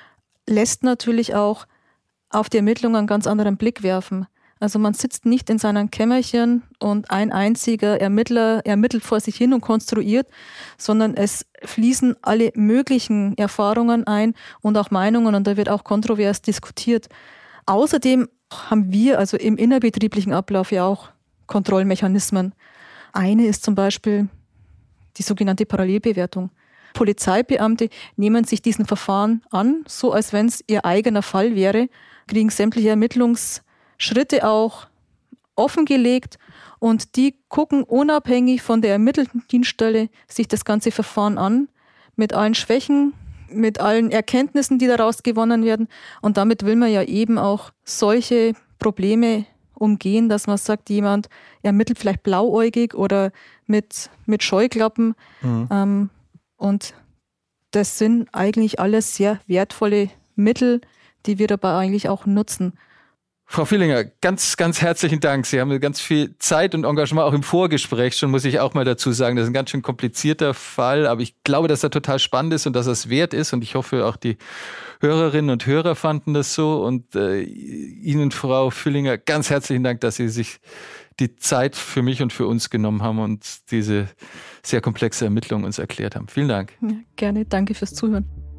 lässt natürlich auch auf die Ermittlungen einen ganz anderen Blick werfen. Also man sitzt nicht in seinem Kämmerchen und ein einziger Ermittler ermittelt vor sich hin und konstruiert, sondern es fließen alle möglichen Erfahrungen ein und auch Meinungen, und da wird auch kontrovers diskutiert. Außerdem haben wir also im innerbetrieblichen Ablauf ja auch Kontrollmechanismen. Eine ist zum Beispiel die sogenannte Parallelbewertung. Polizeibeamte nehmen sich diesen Verfahren an, so als wenn es ihr eigener Fall wäre, kriegen sämtliche Ermittlungsschritte auch offengelegt und die gucken unabhängig von der ermittelten Dienststelle sich das ganze Verfahren an, mit allen Schwächen, mit allen Erkenntnissen, die daraus gewonnen werden. Und damit will man ja eben auch solche Probleme umgehen, dass man sagt, jemand ermittelt vielleicht blauäugig oder mit Scheuklappen. Mhm. Und das sind eigentlich alles sehr wertvolle Mittel, die wir dabei eigentlich auch nutzen. Frau Villinger, ganz, ganz herzlichen Dank. Sie haben ganz viel Zeit und Engagement, auch im Vorgespräch schon, muss ich auch mal dazu sagen. Das ist ein ganz schön komplizierter Fall, aber ich glaube, dass er total spannend ist und dass er es wert ist. Und ich hoffe, auch die Hörerinnen und Hörer fanden das so. Und Ihnen, Frau Villinger, ganz herzlichen Dank, dass Sie sich die Zeit für mich und für uns genommen haben und diese sehr komplexe Ermittlung uns erklärt haben. Vielen Dank. Ja, gerne, danke fürs Zuhören.